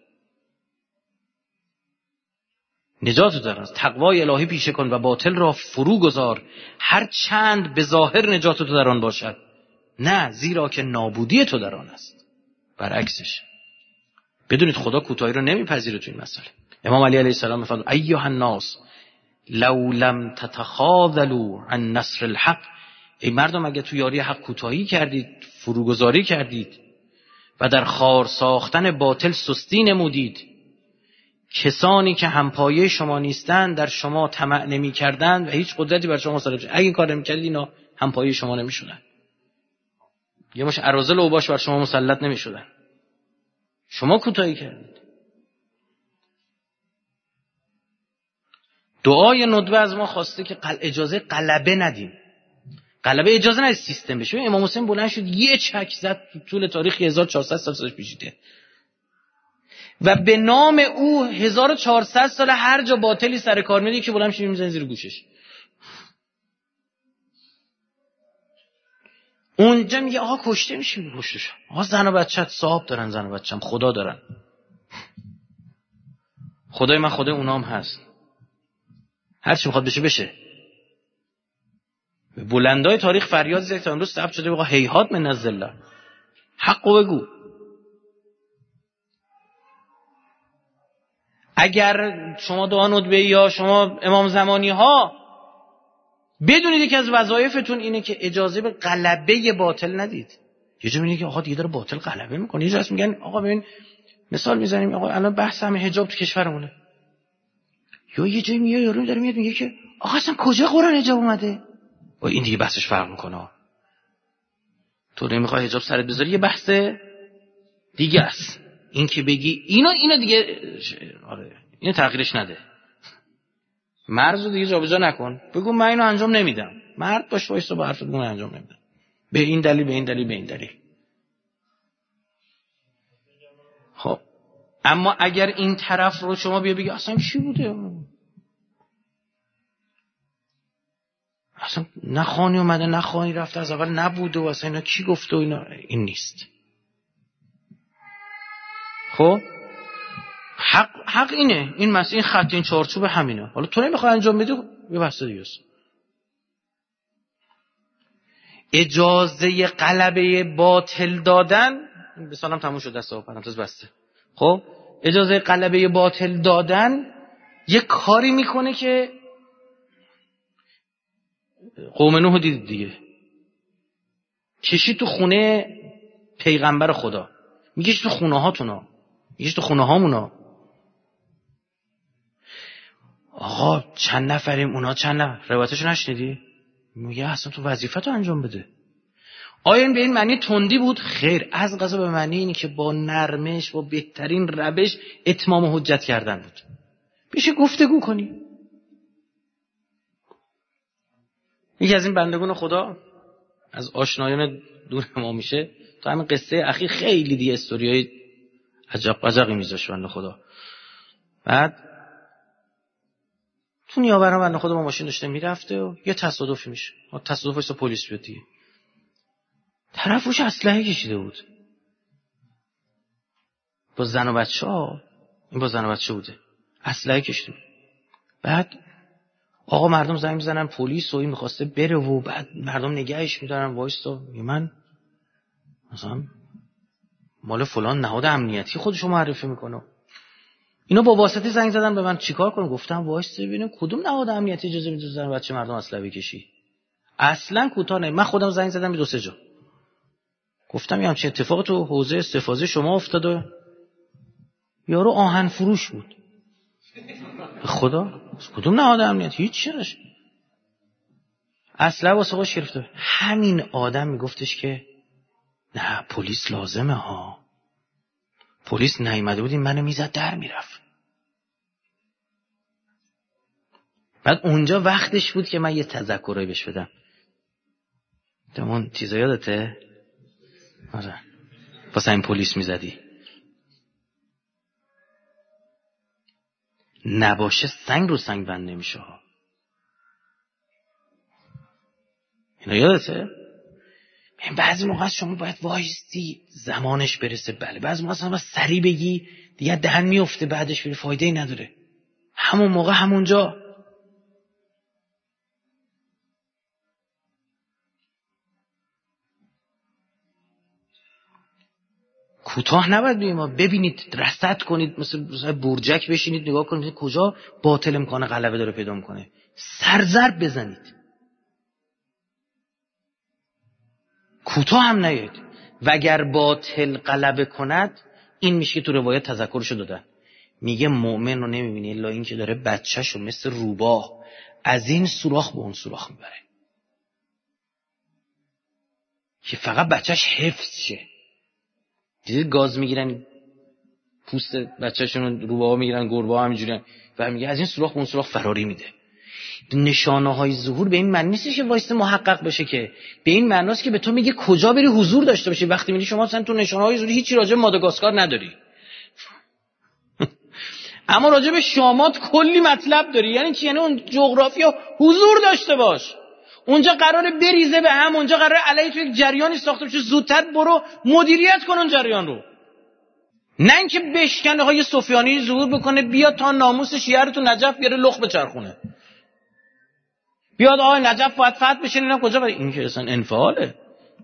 نجات تو در آن است. تقوای الهی پیشه کن و باطل را فرو گذار، هر چند به ظاهر نجات تو در آن باشد، نه زیرا که نابودی تو در آن است. برعکسش. بدونید خدا کوتاهی رو نمیپذیره تو این مسئله. امام علی علیه السلام میفرماید ایها الناس لو لم تتخاذلوا عن نصر الحق. ای مردم اگه تو یاری حق کوتاهی کردید، فروگذاری کردید و در خار ساختن باطل سستی نمودید، کسانی که همپایه شما نیستند در شما طمع نمی کردند و هیچ قدرتی بر شما مسلط نمی. اگه این کار نمی کردید اینا همپایه شما نمی شدن. یه مش اراذل و اوباش بر شما مسلط نمی شدن. شما کوتاهی کردید. دعای ندبه از ما خواسته که اجازه غلبه ندیم. غلبه اجازه ندید سیستم بشه. امام حسین بلند شد یه چک زد تو طول تاریخ 1400 سال پیشیده و به نام او 1400 سال هر جا باطلی سر کار میده که بلند شد میزنه زیر گوشش. اونجا میگه آقا کشته میشه، پشتش آقا زن و بچه‌ت صاحب دارن، زن و بچه‌م خدا دارن. خدای من خدای اونام هست. هر چی میخواد بشه بشه. به بلندای تاریخ فریاد زد تا امروز ثبت شده. آقا هیهات من الذله. حقو بگو. اگر شما دعا ندبه یا شما امام زمانی ها بدونید که از وظایفتون اینه که اجازه به غلبه باطل ندید. یه جا میگه که آقا دیگه داره باطل غلبه میکنه. یه جا میگن آقا ببین مثال میزنیم، آقا الان بحث همه حجاب تو کشورمونه. یا یه جایی میاد یارو داره میاد میگه که آقا اصلا کجا قرآن حجاب اومده؟ و این دیگه بحثش فرق میکنه. تو نمیخوای حجاب سرت بذاری یه بحث دیگه است. این که بگی اینا دیگه آره اینو تغییرش نده. مرز رو دیگه جابجا نکن. بگو من اینو انجام نمیدم. مرد باش وایسا با حرفت من انجام نمیدم. به این دلیل به این دلیل به این دلیل. خب اما اگر این طرف رو شما بیا بگی اصلا چی بوده؟ اصلا نه خانی اومده نه خانی رفته، از اول نبوده و اصلا اینا کی گفته و اینا، این نیست. خب حق اینه، این مسئله این خط این چارچوب همینه. حالا تو نمیخوای انجام بدی یه بحث دیگه است. اجازه غلبه باطل دادن به سلام تموم شد، دسته و پرانتز بسته. خب اجازه غلبه باطل دادن یه کاری میکنه که قوم نوح دیدید دیگه. کشید تو خونه پیغمبر خدا، میگیش تو خونه هاتونا، میگیش تو خونه هامونا. آقا چند نفریم، اونا چند نفر، روایتشو نشنیدی؟ میگه اصلا تو وظیفتو انجام بده. آیا این به این معنی تندی بود؟ خیر، از قضا به معنی اینی که با نرمش، با بهترین روش اتمام حجت کردن بود. میشه گفتگو کنی. یکی از این بندگان خدا از آشنایان دور ما میشه، تو همین قصه اخیر خیلی دیگه استوریای عجب قجقی میذاش بنده خدا. بعد تو نیاوران بنده خدا با ماشین داشته میرفته و یه تصادفی میشه. تصادفش پلیس بیاد دیگه. طرفش اسلحه کشیده بود با زن و بچه ها. این با زن و بچه بوده، اسلحه کشیده بود. بعد آقا مردم زنگ میزنن پلیس و این میخواسته بره و بعد مردم نگهش میدارن وایستا. من مثلا مال فلان نهاد امنیتی خودشو معرفی میکنه. اینا با واسطه زنگ زدن به من چیکار کنم؟ گفتم وایستا ببینیم کدوم نهاد امنیتی اجازه میده زن و بچه مردم اسلحه بکشی. اصلا کوتاه نه. من خودم زنگ زدم به 2-3 جا، گفتم یه همچین اتفاق تو حوزه استفاضه شما افتاده. یارو آهن فروش بود. خدا کدوم نهاد امنیت؟ هیچ چیزش. اصلا واسه خودش گرفته. همین آدم میگفتش که نه پلیس لازمه ها، پلیس نیومده بود این منو میزد در میرفت. بعد اونجا وقتش بود که من یه تذکری بهش بدم. اون چیزا یادته؟ آره واسه این پلیس میزدی نباشه سنگ رو سنگ بند نمیشه ها. اینا یادته؟ بعضی موقع شما باید وایستی زمانش برسه. بله بعضی موقع اصلا سری بگی دیگه دهن میفته، بعدش بری فایده‌ای نداره. همون موقع همونجا. کوتاه نباید بگیم ما ببینید رصد کنید، مثل بورجک بشینید نگاه کنید کجا باطل امکان غلبه داره پیدا میکنه، سرضرب بزنید. کوتاه هم نیاید. وگر باطل غلبه کند، این میشه که تو روایت تذکرشو دادن. میگه مؤمن رو نمیبینی الا این که داره بچه‌شو مثل روباه از این سوراخ به اون سوراخ میبره که فقط بچه‌ش حفظ شه. دیدید گاز میگیرن پوست بچه‌شون روباه میگیرن، گربه ها همینجوریه و میگه از این سوراخ به اون سوراخ فراری میده. نشانه های ظهور به این معنی نیست که وایسته محقق بشه، که به این معناست که به تو میگه کجا بری حضور داشته باشی. وقتی میگی شما مثلا تو نشانه های ظهور هیچی راجع به ماداگاسکار نداری اما راجع به شامات کلی مطلب داری. یعنی چی؟ یعنی اون جغرافیا حضور داشته باش. اونجا قراره بریزه به هم، اونجا قراره علیه تو یک جریانی ساخته بشه. زودتر برو مدیریت کن اون جریان رو، نه اینکه بشکنه های سفیانی ظهور بکنه بیا تا ناموس شیعه رو تو نجف بیاره لخ بچرخونه، بیاد آقای نجف باید فتح بشه. اینا کجا برای این که اصلا انفعاله.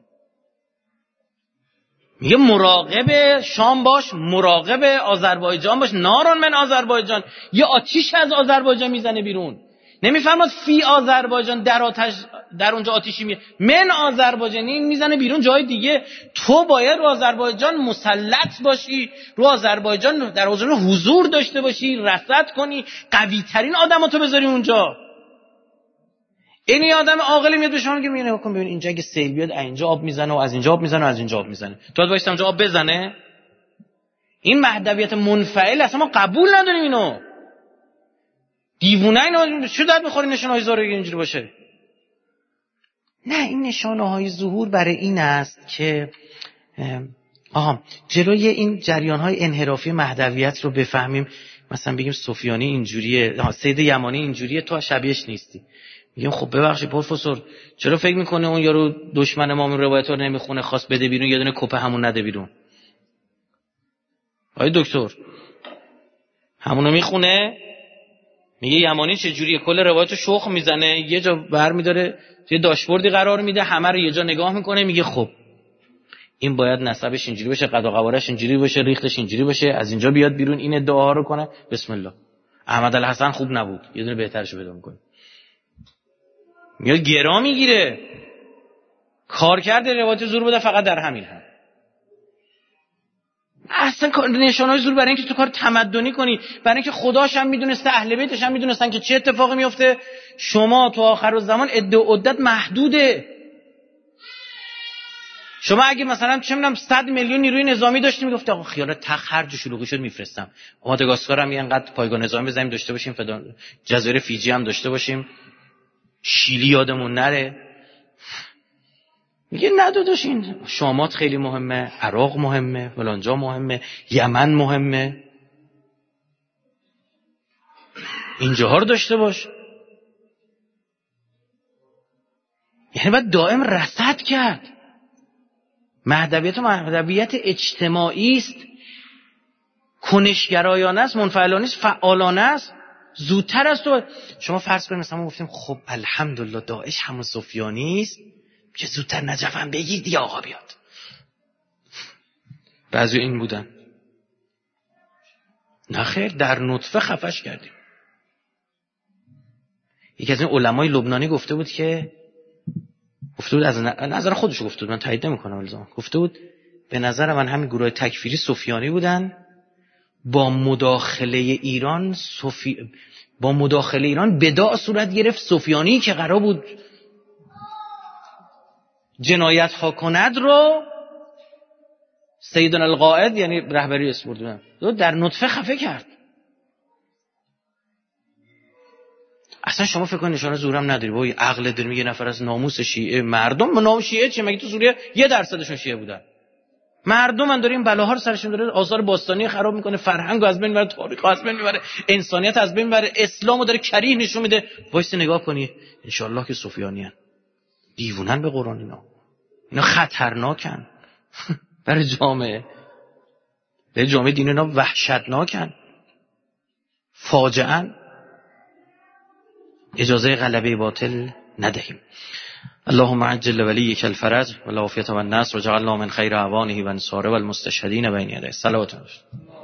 میگه مراقب شام باش، مراقب آذربایجان باش. نارون من آذربایجان، یه آتیش از آذربایجان میزنه بیرون. نمیفرماد فی آذربایجان در اونجا آتیشی من آذربایجانی میزنه بیرون جای دیگه. تو باید رو آذربایجان مسلط باشی، رو آذربایجان در حضور داشته باشی، رصد کنی، قوی ترین آدماتو بذاری اونجا. این آدم عاقلی میاد به شما میگه نگاه کن ببین اینجا اگه سیل بیاد اینجا آب میزنه و از اینجا آب میزنه و از اینجا آب میزنه، تو باید وایسا اونجا آب بزنه. این مهدویت منفعل اصلا ما قبول نداریم. اینو دیوونه اینا چه درد میخوره نشانه‌های ظاهر اینجوری باشه؟ نه، این نشانه‌های ظهور برای این است که جلوی این جریان‌های انحرافی مهدویت رو بفهمیم. مثلا بگیم سفیانی اینجوریه، سید یمانی اینجوریه، تو شبیهش نیستی. میگم خب ببخشید پروفسور چرا فکر میکنه اون یارو دشمن ما این روایت رو نمیخونه خواست بده بیرون یه دونه کپه همون نده بیرون؟ آقای دکتر همونو میخونه، میگه یمانی چه جوریه، کل روایت رو شخم میزنه، یه جا برمیداره توی داشبوردی قرار میده، همه رو یه جا نگاه میکنه، میگه خب این باید نسبش اینجوری باشه، قد و قوارش اینجوری باشه، ریختش اینجوری باشه، از اینجا بیاد بیرون، این ادعاها رو کنه. بسم الله. احمد الحسن خوب نبود، یه دونه بهترشو پیدا میکنه. میاد گرا میگیره. کارکرد روایت زور بوده فقط در همین هم. اصلا نشانهای زور برای اینکه تو کار تمدنی کنی، برای اینکه خداش هم میدونسته، اهل بیتش هم میدونستن که چه اتفاقی میفته. شما تو آخر الزمان عدت محدوده. شما اگه مثلا چه میدونم 100 میلیون نیروی نظامی داشتی، میگفت آقا خیالت تخ هر جو شلوغی شد میفرستم. ماداگاسکار هم اینقدر پایگاه نظامی بزنیم داشته باشیم، جزایر فیجی هم داشته باشیم، شیلی یادمون نره. میگه نداداشین، شامات خیلی مهمه، عراق مهمه، فلانجا مهمه، یمن مهمه، اینجاها رو داشته باش. یعنی باید دائم رصد کرد. مهدویت اجتماعی است، کنشگرایانه است، منفعلانه است، فعالانه است. زودتر از تو شما فرض کنید مثلا ما گفتیم خب الحمدلله داعش همون سفیانی است که زودتر نجف هم بگید دیگه آقا بیاد. بعضی این بودن. نه خیر، در نطفه خفش کردیم. یکی از این علمای لبنانی گفته بود از نظر خودش گفته بود، من تایید نمی‌کنم الزاما، گفته بود به نظر من همین گروه تکفیری سفیانی بودن، با مداخله ایران بداع صورت گرفت. سفیانی که قرار بود جنایت ها کند رو سیدنا القائد، یعنی رهبری اسپوردون، در نطفه خفه کرد. اصلا شما فکر کنید نشانه زورم نداری، وای عقل داری میگه نفر از ناموس شیعه، مردم نام شیعه چیه؟ مگه تو سوریه 1% شیعه بودن؟ مردم من داریم بلاها رو سرشون داره، آثار باستانی خراب میکنه، فرهنگو از بین میبره، تاریخ از بین میبره، انسانیت از بین میبره، اسلامو داره کریه نشون میده. وایس نگاه کنی ان شاء الله که سفیانیان، دیوونن به قرآن. اینا خطرناکن برای جامعه دین اینا وحشتناکن، فاجعه‌ان. اجازه غلبه باطل ندهیم. اللهم عجل وليك الفرج والعافية والنصر وجعلنا من خير اعوانه وانصاره والمستشهدين بين يديه. صلوات